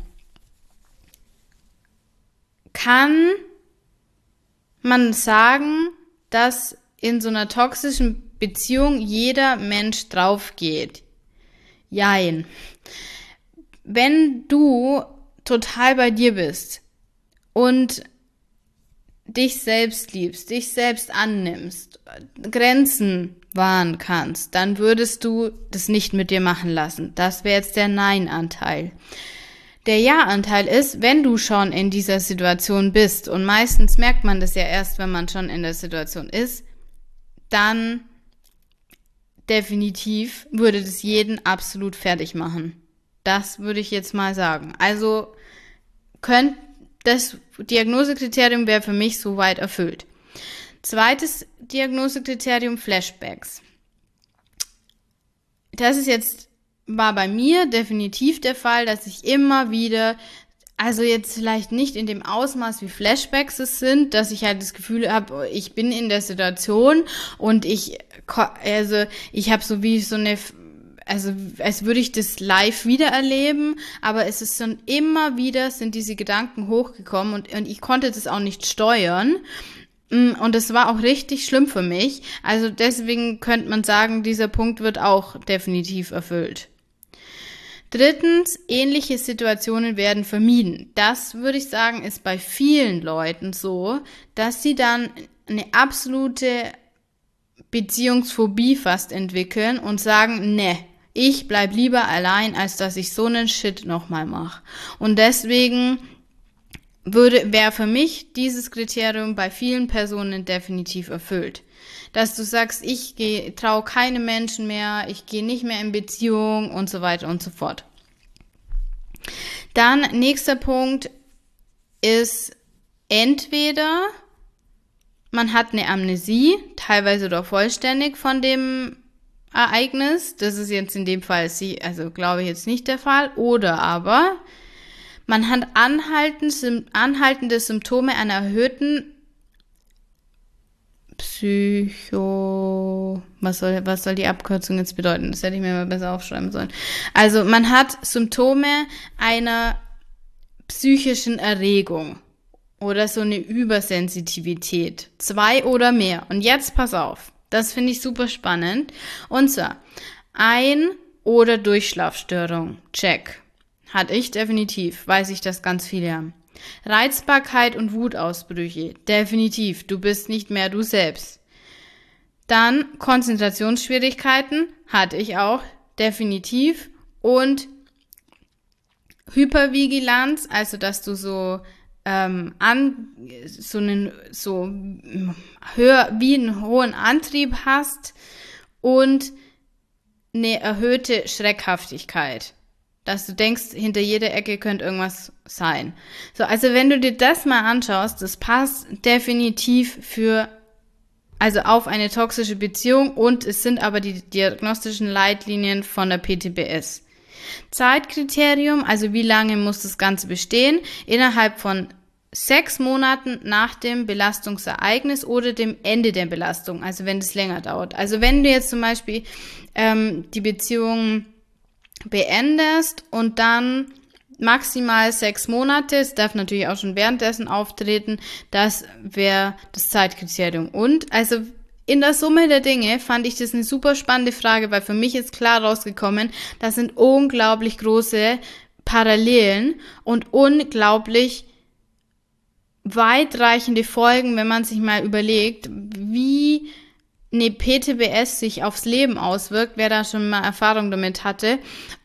Kann man sagen, dass in so einer toxischen Beziehung jeder Mensch drauf geht? Jein. Wenn du total bei dir bist und dich selbst liebst, dich selbst annimmst, Grenzen wahren kannst, dann würdest du das nicht mit dir machen lassen. Das wäre jetzt der Nein-Anteil. Der Ja-Anteil ist, wenn du schon in dieser Situation bist, und meistens merkt man das ja erst, wenn man schon in der Situation ist, dann definitiv würde das jeden absolut fertig machen. Das würde ich jetzt mal sagen. Also könnt, das Diagnosekriterium wäre für mich soweit erfüllt. Zweites Diagnosekriterium, Flashbacks. Das ist jetzt, war bei mir definitiv der Fall, dass ich immer wieder, also jetzt vielleicht nicht in dem Ausmaß wie Flashbacks es sind, dass ich halt das Gefühl habe, ich bin in der Situation und ich, also ich habe so wie so eine, also als würde ich das live wiedererleben, aber es ist schon immer wieder, sind diese Gedanken hochgekommen und, und ich konnte das auch nicht steuern. Und es war auch richtig schlimm für mich. Also deswegen könnte man sagen, dieser Punkt wird auch definitiv erfüllt. Drittens, ähnliche Situationen werden vermieden. Das, würde ich sagen, ist bei vielen Leuten so, dass sie dann eine absolute Beziehungsphobie fast entwickeln und sagen, ne, ich bleib lieber allein, als dass ich so einen Shit nochmal mache. Und deswegen würde, wäre für mich dieses Kriterium bei vielen Personen definitiv erfüllt. Dass du sagst, ich gehe, traue keine Menschen mehr, ich gehe nicht mehr in Beziehung und so weiter und so fort. Dann nächster Punkt ist entweder man hat eine Amnesie, teilweise oder vollständig von dem Ereignis. Das ist jetzt in dem Fall, also glaube ich jetzt nicht der Fall. Oder aber man hat anhaltende, anhaltende Symptome einer erhöhten Psycho... Was soll, was soll die Abkürzung jetzt bedeuten? Das hätte ich mir mal besser aufschreiben sollen. Also man hat Symptome einer psychischen Erregung oder so eine Übersensitivität. Zwei oder mehr. Und jetzt pass auf. Das finde ich super spannend. Und zwar Ein- oder Durchschlafstörung. Check. Hatte ich definitiv. Weiß ich, dass ganz viele haben. Reizbarkeit und Wutausbrüche. Definitiv. Du bist nicht mehr du selbst. Dann Konzentrationsschwierigkeiten. Hatte ich auch. Definitiv. Und Hypervigilanz. Also, dass du so ähm, an, so einen, so höher, wie einen hohen Antrieb hast und eine erhöhte Schreckhaftigkeit. Dass du denkst, hinter jeder Ecke könnte irgendwas sein. So, also wenn du dir das mal anschaust, das passt definitiv für, also auf eine toxische Beziehung und es sind aber die diagnostischen Leitlinien von der P T B S. Zeitkriterium, also wie lange muss das Ganze bestehen? Innerhalb von sechs Monaten nach dem Belastungsereignis oder dem Ende der Belastung, also wenn es länger dauert. Also wenn du jetzt zum Beispiel ähm, die Beziehung beendest und dann maximal sechs Monate, es darf natürlich auch schon währenddessen auftreten, das wäre das Zeitkriterium. Und also in der Summe der Dinge fand ich das eine super spannende Frage, weil für mich ist klar rausgekommen, das sind unglaublich große Parallelen und unglaublich weitreichende Folgen, wenn man sich mal überlegt, wie eine P T B S sich aufs Leben auswirkt, wer da schon mal Erfahrung damit hatte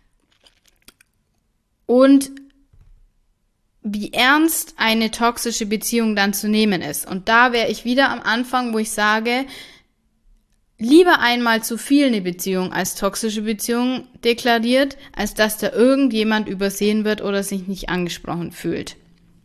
und wie ernst eine toxische Beziehung dann zu nehmen ist. Und da wäre ich wieder am Anfang, wo ich sage, lieber einmal zu viel eine Beziehung als toxische Beziehung deklariert, als dass da irgendjemand übersehen wird oder sich nicht angesprochen fühlt.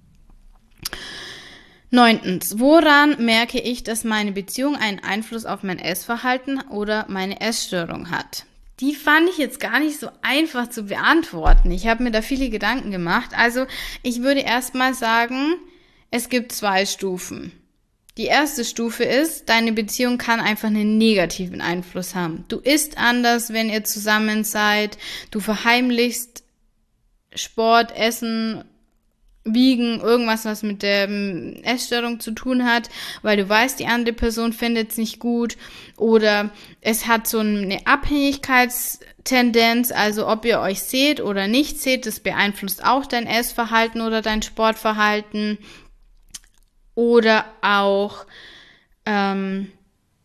Neuntens, woran merke ich, dass meine Beziehung einen Einfluss auf mein Essverhalten oder meine Essstörung hat? Die fand ich jetzt gar nicht so einfach zu beantworten. Ich habe mir da viele Gedanken gemacht. Also ich würde erstmal sagen, es gibt zwei Stufen. Die erste Stufe ist, deine Beziehung kann einfach einen negativen Einfluss haben. Du isst anders, wenn ihr zusammen seid. Du verheimlichst Sport, Essen, Wiegen, irgendwas, was mit der Essstörung zu tun hat, weil du weißt, die andere Person findet es nicht gut oder es hat so eine Abhängigkeitstendenz, also ob ihr euch seht oder nicht seht, das beeinflusst auch dein Essverhalten oder dein Sportverhalten oder auch ähm,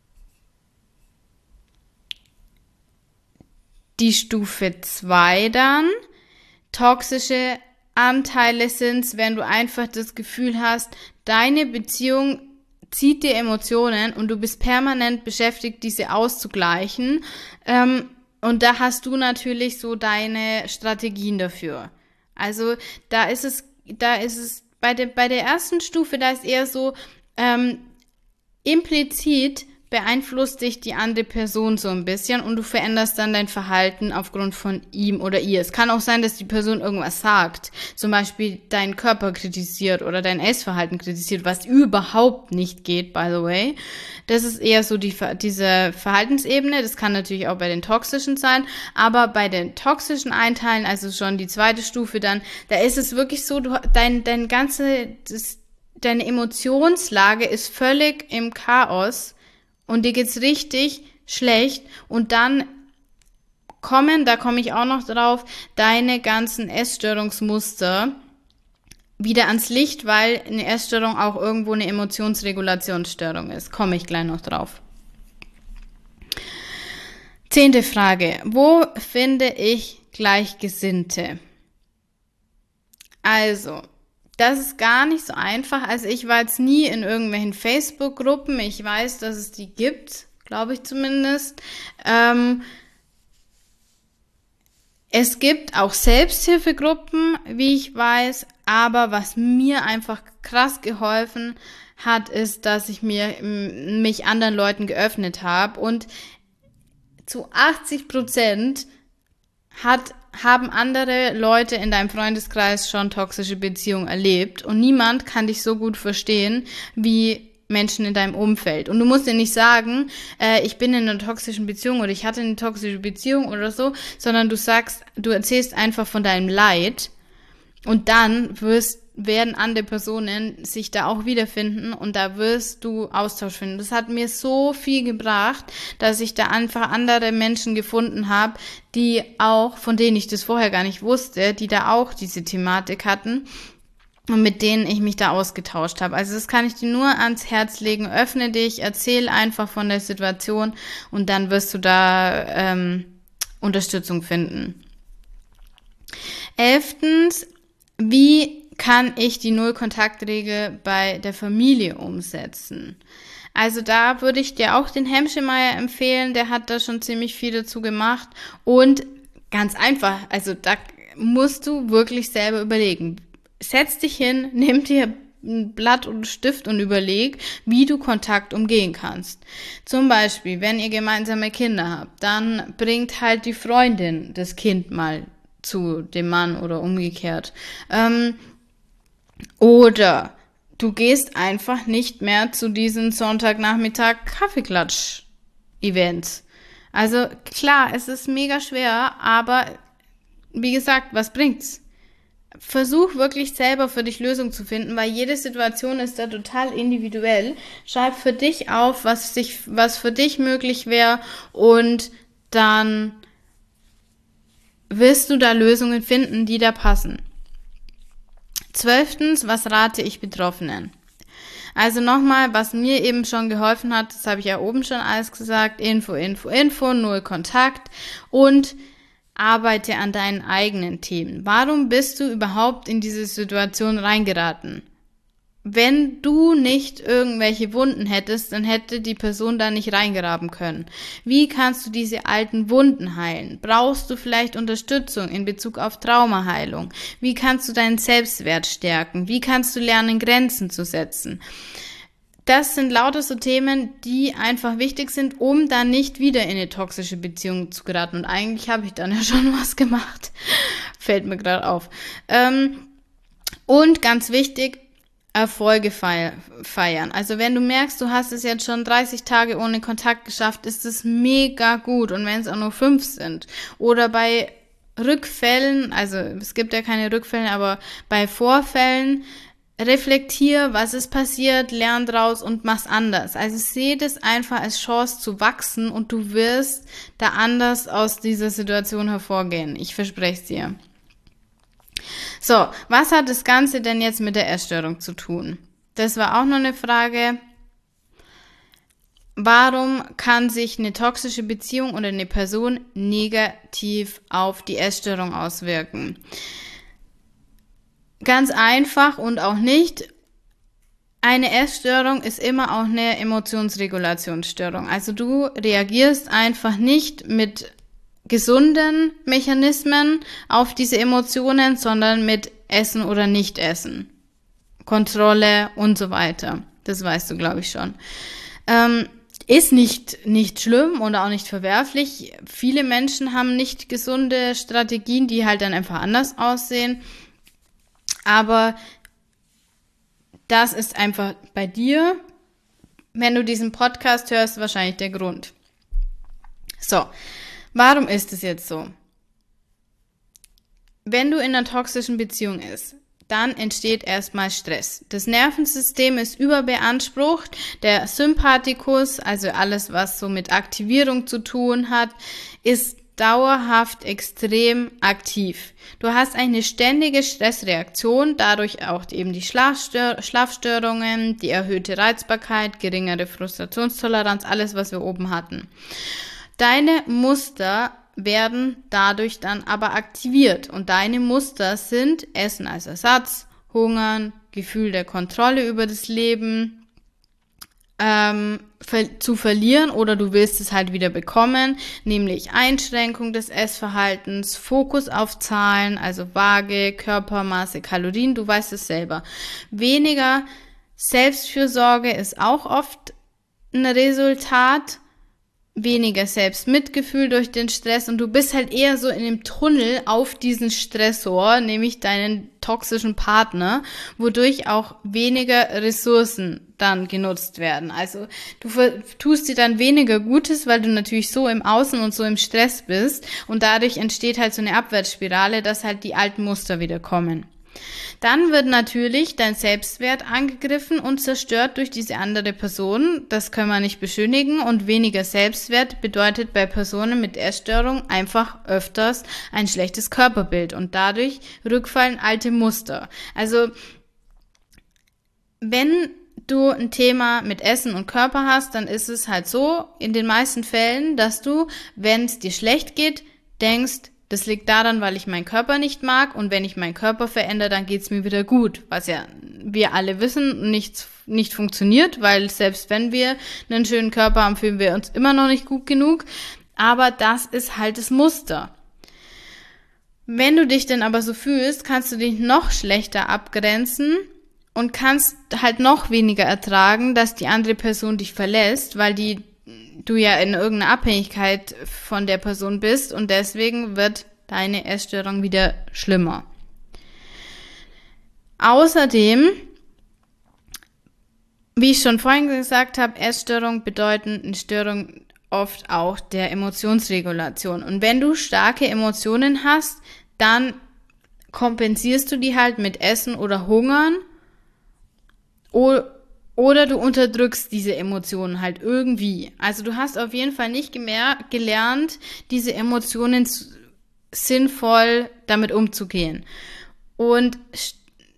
die Stufe zwei dann, toxische Anteile sind's, wenn du einfach das Gefühl hast, deine Beziehung zieht dir Emotionen und du bist permanent beschäftigt, diese auszugleichen. Ähm, und da hast du natürlich so deine Strategien dafür. Also da ist es, da ist es bei der bei der ersten Stufe, da ist eher so ähm, implizit beeinflusst dich die andere Person so ein bisschen und du veränderst dann dein Verhalten aufgrund von ihm oder ihr. Es kann auch sein, dass die Person irgendwas sagt, zum Beispiel deinen Körper kritisiert oder dein Essverhalten kritisiert, was überhaupt nicht geht, by the way. Das ist eher so die diese Verhaltensebene, das kann natürlich auch bei den toxischen sein, aber bei den toxischen Einteilen, also schon die zweite Stufe dann, da ist es wirklich so, du, dein, dein ganze, das, deine Emotionslage ist völlig im Chaos und dir geht's richtig schlecht und dann kommen, da komme ich auch noch drauf, deine ganzen Essstörungsmuster wieder ans Licht, weil eine Essstörung auch irgendwo eine Emotionsregulationsstörung ist. Komme ich gleich noch drauf. Zehnte Frage. Wo finde ich Gleichgesinnte? Also, das ist gar nicht so einfach. Also ich war jetzt nie in irgendwelchen Facebook-Gruppen. Ich weiß, dass es die gibt, glaube ich zumindest. Ähm, es gibt auch Selbsthilfegruppen, wie ich weiß. Aber was mir einfach krass geholfen hat, ist, dass ich mir mich anderen Leuten geöffnet habe. Und zu achtzig Prozent hat haben andere Leute in deinem Freundeskreis schon toxische Beziehungen erlebt und niemand kann dich so gut verstehen wie Menschen in deinem Umfeld. Und du musst dir nicht sagen, äh, ich bin in einer toxischen Beziehung oder ich hatte eine toxische Beziehung oder so, sondern du sagst, du erzählst einfach von deinem Leid und dann wirst werden andere Personen sich da auch wiederfinden und da wirst du Austausch finden. Das hat mir so viel gebracht, dass ich da einfach andere Menschen gefunden habe, die auch, von denen ich das vorher gar nicht wusste, die da auch diese Thematik hatten und mit denen ich mich da ausgetauscht habe. Also das kann ich dir nur ans Herz legen. Öffne dich, erzähl einfach von der Situation und dann wirst du da ähm, Unterstützung finden. Elftens, wie kann ich die Null-Kontakt-Regel bei der Familie umsetzen? Also da würde ich dir auch den Hemschemeyer empfehlen, der hat da schon ziemlich viel dazu gemacht und ganz einfach, also da musst du wirklich selber überlegen. Setz dich hin, nimm dir ein Blatt und Stift und überleg, wie du Kontakt umgehen kannst. Zum Beispiel, wenn ihr gemeinsame Kinder habt, dann bringt halt die Freundin das Kind mal zu dem Mann oder umgekehrt. Ähm, Oder du gehst einfach nicht mehr zu diesen Sonntagnachmittag Kaffeeklatsch-Events. Also klar, es ist mega schwer, aber wie gesagt, was bringt's? Versuch wirklich selber für dich Lösungen zu finden, weil jede Situation ist da total individuell. Schreib für dich auf, was sich, was für dich möglich wäre und dann wirst du da Lösungen finden, die da passen. Zwölftens, was rate ich Betroffenen? Also nochmal, was mir eben schon geholfen hat, das habe ich ja oben schon alles gesagt, Info, Info, Info, null Kontakt und arbeite an deinen eigenen Themen. Warum bist du überhaupt in diese Situation reingeraten? Wenn du nicht irgendwelche Wunden hättest, dann hätte die Person da nicht reingraben können. Wie kannst du diese alten Wunden heilen? Brauchst du vielleicht Unterstützung in Bezug auf Traumaheilung? Wie kannst du deinen Selbstwert stärken? Wie kannst du lernen, Grenzen zu setzen? Das sind lauter so Themen, die einfach wichtig sind, um dann nicht wieder in eine toxische Beziehung zu geraten. Und eigentlich habe ich dann ja schon was gemacht. Fällt mir gerade auf. Ähm, und ganz wichtig, Erfolge feiern. Also wenn du merkst, du hast es jetzt schon dreißig Tage ohne Kontakt geschafft, ist es mega gut. Und wenn es auch nur fünf sind. Oder bei Rückfällen, also es gibt ja keine Rückfälle, aber bei Vorfällen, reflektier, was ist passiert, lern draus und mach's anders. Also sehe das einfach als Chance zu wachsen und du wirst da anders aus dieser Situation hervorgehen. Ich verspreche es dir. So, was hat das Ganze denn jetzt mit der Essstörung zu tun? Das war auch noch eine Frage. Warum kann sich eine toxische Beziehung oder eine Person negativ auf die Essstörung auswirken? Ganz einfach und auch nicht. Eine Essstörung ist immer auch eine Emotionsregulationsstörung. Also du reagierst einfach nicht mit gesunden Mechanismen auf diese Emotionen, sondern mit Essen oder Nicht-Essen. Kontrolle und so weiter. Das weißt du, glaube ich, schon. Ähm, ist nicht, nicht schlimm und auch nicht verwerflich. Viele Menschen haben nicht gesunde Strategien, die halt dann einfach anders aussehen. Aber das ist einfach bei dir, wenn du diesen Podcast hörst, wahrscheinlich der Grund. So, warum ist es jetzt so? Wenn du in einer toxischen Beziehung ist, dann entsteht erstmal Stress. Das Nervensystem ist überbeansprucht, der Sympathikus, also alles, was so mit Aktivierung zu tun hat, ist dauerhaft extrem aktiv. Du hast eine ständige Stressreaktion, dadurch auch eben die Schlafstör- Schlafstörungen, die erhöhte Reizbarkeit, geringere Frustrationstoleranz, alles, was wir oben hatten. Deine Muster werden dadurch dann aber aktiviert und deine Muster sind Essen als Ersatz, Hungern, Gefühl der Kontrolle über das Leben, ähm, ver- zu verlieren oder du willst es halt wieder bekommen, nämlich Einschränkung des Essverhaltens, Fokus auf Zahlen, also Waage, Körpermaße, Kalorien, du weißt es selber. Weniger Selbstfürsorge ist auch oft ein Resultat, weniger Selbstmitgefühl durch den Stress und du bist halt eher so in dem Tunnel auf diesen Stressor, nämlich deinen toxischen Partner, wodurch auch weniger Ressourcen dann genutzt werden. Also du tust dir dann weniger Gutes, weil du natürlich so im Außen und so im Stress bist und dadurch entsteht halt so eine Abwärtsspirale, dass halt die alten Muster wieder kommen. Dann wird natürlich dein Selbstwert angegriffen und zerstört durch diese andere Person. Das können wir nicht beschönigen. Und weniger Selbstwert bedeutet bei Personen mit Essstörung einfach öfters ein schlechtes Körperbild und dadurch rückfallen alte Muster. Also wenn du ein Thema mit Essen und Körper hast, dann ist es halt so in den meisten Fällen, dass du, wenn es dir schlecht geht, denkst, das liegt daran, weil ich meinen Körper nicht mag und wenn ich meinen Körper verändere, dann geht's mir wieder gut. Was ja wir alle wissen, nicht, nicht funktioniert, weil selbst wenn wir einen schönen Körper haben, fühlen wir uns immer noch nicht gut genug. Aber das ist halt das Muster. Wenn du dich denn aber so fühlst, kannst du dich noch schlechter abgrenzen und kannst halt noch weniger ertragen, dass die andere Person dich verlässt, weil die du ja in irgendeiner Abhängigkeit von der Person bist und deswegen wird deine Essstörung wieder schlimmer. Außerdem, wie ich schon vorhin gesagt habe, Essstörung bedeuten eine Störung oft auch der Emotionsregulation. Und wenn du starke Emotionen hast, dann kompensierst du die halt mit Essen oder Hungern oder Oder du unterdrückst diese Emotionen halt irgendwie. Also du hast auf jeden Fall nicht gemer- gelernt, diese Emotionen s- sinnvoll damit umzugehen. Und st-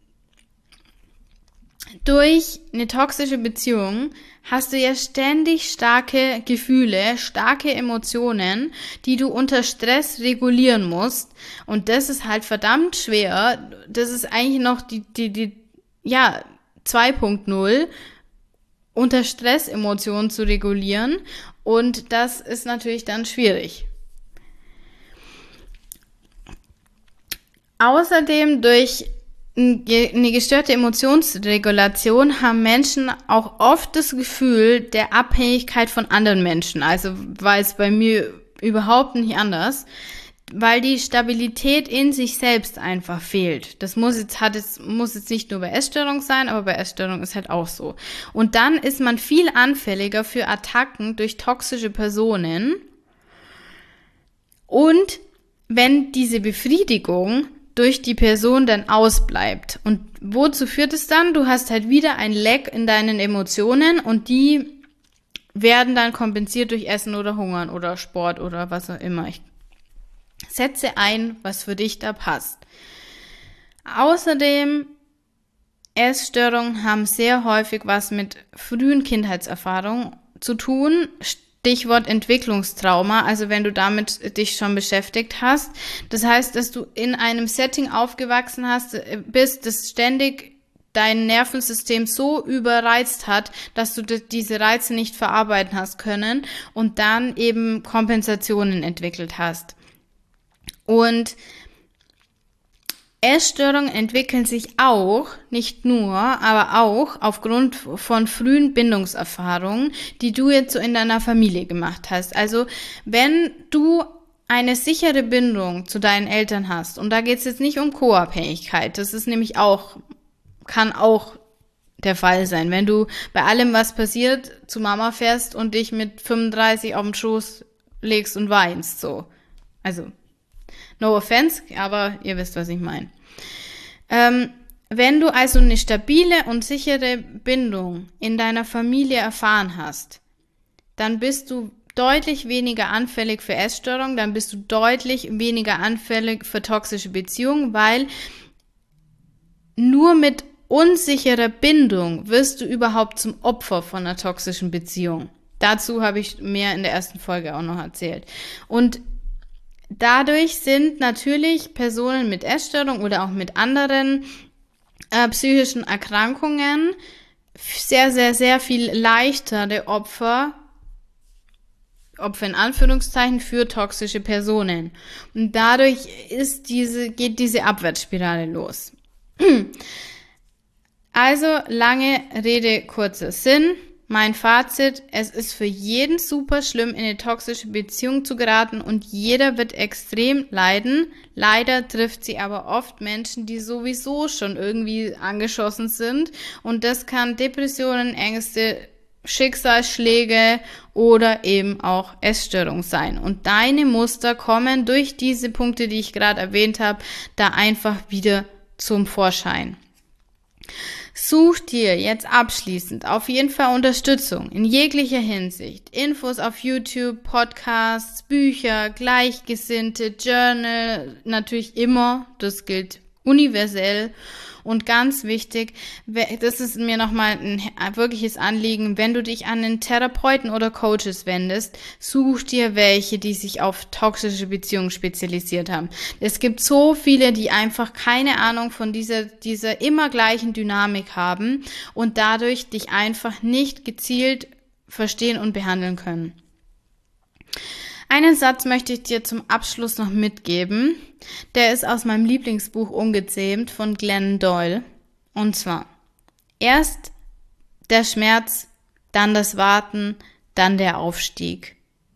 durch eine toxische Beziehung hast du ja ständig starke Gefühle, starke Emotionen, die du unter Stress regulieren musst. Und das ist halt verdammt schwer. Das ist eigentlich noch die, die, die, ja, zwei Punkt null, unter Stress Emotionen zu regulieren und das ist natürlich dann schwierig. Außerdem durch eine gestörte Emotionsregulation haben Menschen auch oft das Gefühl der Abhängigkeit von anderen Menschen, also war es bei mir überhaupt nicht anders. Weil die Stabilität in sich selbst einfach fehlt. Das muss jetzt, hat jetzt, muss jetzt nicht nur bei Essstörung sein, aber bei Essstörung ist halt auch so. Und dann ist man viel anfälliger für Attacken durch toxische Personen. Und wenn diese Befriedigung durch die Person dann ausbleibt. Und wozu führt es dann? Du hast halt wieder ein Leck in deinen Emotionen und die werden dann kompensiert durch Essen oder Hungern oder Sport oder was auch immer. Ich Setze ein, was für dich da passt. Außerdem, Essstörungen haben sehr häufig was mit frühen Kindheitserfahrungen zu tun. Stichwort Entwicklungstrauma, also wenn du damit dich schon beschäftigt hast. Das heißt, dass du in einem Setting aufgewachsen hast, bist, das ständig dein Nervensystem so überreizt hat, dass du diese Reize nicht verarbeiten hast können und dann eben Kompensationen entwickelt hast. Und Essstörungen entwickeln sich auch, nicht nur, aber auch aufgrund von frühen Bindungserfahrungen, die du jetzt so in deiner Familie gemacht hast. Also wenn du eine sichere Bindung zu deinen Eltern hast, und da geht es jetzt nicht um Co-Abhängigkeit, das ist nämlich auch, kann auch der Fall sein, wenn du bei allem, was passiert, zu Mama fährst und dich mit fünfunddreißig auf den Schoß legst und weinst, so. Also no offense, aber ihr wisst, was ich meine. Ähm, Wenn du also eine stabile und sichere Bindung in deiner Familie erfahren hast, dann bist du deutlich weniger anfällig für Essstörungen, dann bist du deutlich weniger anfällig für toxische Beziehungen, weil nur mit unsicherer Bindung wirst du überhaupt zum Opfer von einer toxischen Beziehung. Dazu habe ich mehr in der ersten Folge auch noch erzählt. Und dadurch sind natürlich Personen mit Essstörung oder auch mit anderen äh, psychischen Erkrankungen sehr, sehr, sehr viel leichtere Opfer, Opfer in Anführungszeichen, für toxische Personen. Und dadurch ist diese, geht diese Abwärtsspirale los. Also, lange Rede, kurzer Sinn. Mein Fazit: Es ist für jeden super schlimm, in eine toxische Beziehung zu geraten und jeder wird extrem leiden. Leider trifft sie aber oft Menschen, die sowieso schon irgendwie angeschossen sind, und das kann Depressionen, Ängste, Schicksalsschläge oder eben auch Essstörung sein. Und deine Muster kommen durch diese Punkte, die ich gerade erwähnt habe, da einfach wieder zum Vorschein. Such dir jetzt abschließend auf jeden Fall Unterstützung in jeglicher Hinsicht. Infos auf YouTube, Podcasts, Bücher, Gleichgesinnte, Journal, natürlich immer, das gilt universell. Und ganz wichtig, das ist mir nochmal ein wirkliches Anliegen, wenn du dich an einen Therapeuten oder Coaches wendest, such dir welche, die sich auf toxische Beziehungen spezialisiert haben. Es gibt so viele, die einfach keine Ahnung von dieser, dieser immer gleichen Dynamik haben und dadurch dich einfach nicht gezielt verstehen und behandeln können. Einen Satz möchte ich dir zum Abschluss noch mitgeben. Der ist aus meinem Lieblingsbuch Ungezähmt von Glennon Doyle. Und zwar: Erst der Schmerz, dann das Warten, dann der Aufstieg.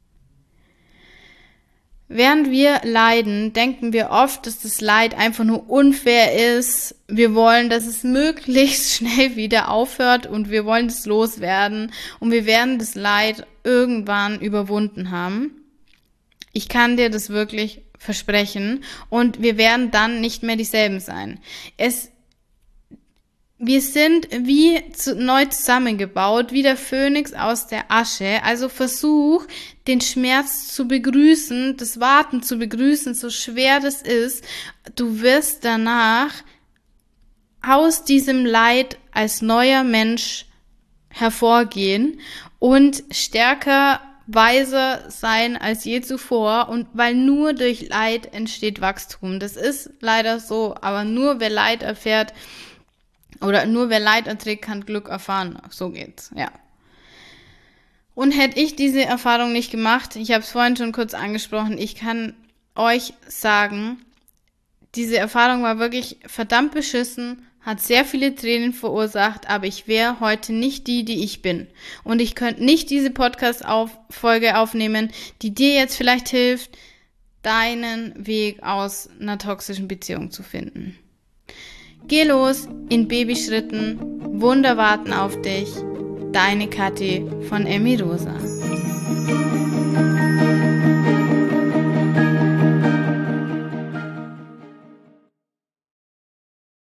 Während wir leiden, denken wir oft, dass das Leid einfach nur unfair ist. Wir wollen, dass es möglichst schnell wieder aufhört und wir wollen es loswerden und wir werden das Leid irgendwann überwunden haben. Ich kann dir das wirklich versprechen und wir werden dann nicht mehr dieselben sein. Es, wir sind wie zu, neu zusammengebaut, wie der Phönix aus der Asche. Also versuch, den Schmerz zu begrüßen, das Warten zu begrüßen, so schwer das ist. Du wirst danach aus diesem Leid als neuer Mensch hervorgehen und stärker, weiser sein als je zuvor, und weil nur durch Leid entsteht Wachstum. Das ist leider so, aber nur wer Leid erfährt oder nur wer Leid erträgt, kann Glück erfahren. So geht's, ja. Und hätte ich diese Erfahrung nicht gemacht, ich habe es vorhin schon kurz angesprochen, ich kann euch sagen, diese Erfahrung war wirklich verdammt beschissen, hat sehr viele Tränen verursacht, aber ich wäre heute nicht die, die ich bin. Und ich könnte nicht diese Podcast-Folge aufnehmen, die dir jetzt vielleicht hilft, deinen Weg aus einer toxischen Beziehung zu finden. Geh los in Babyschritten, Wunder warten auf dich. Deine Kathi von Emi Rosa.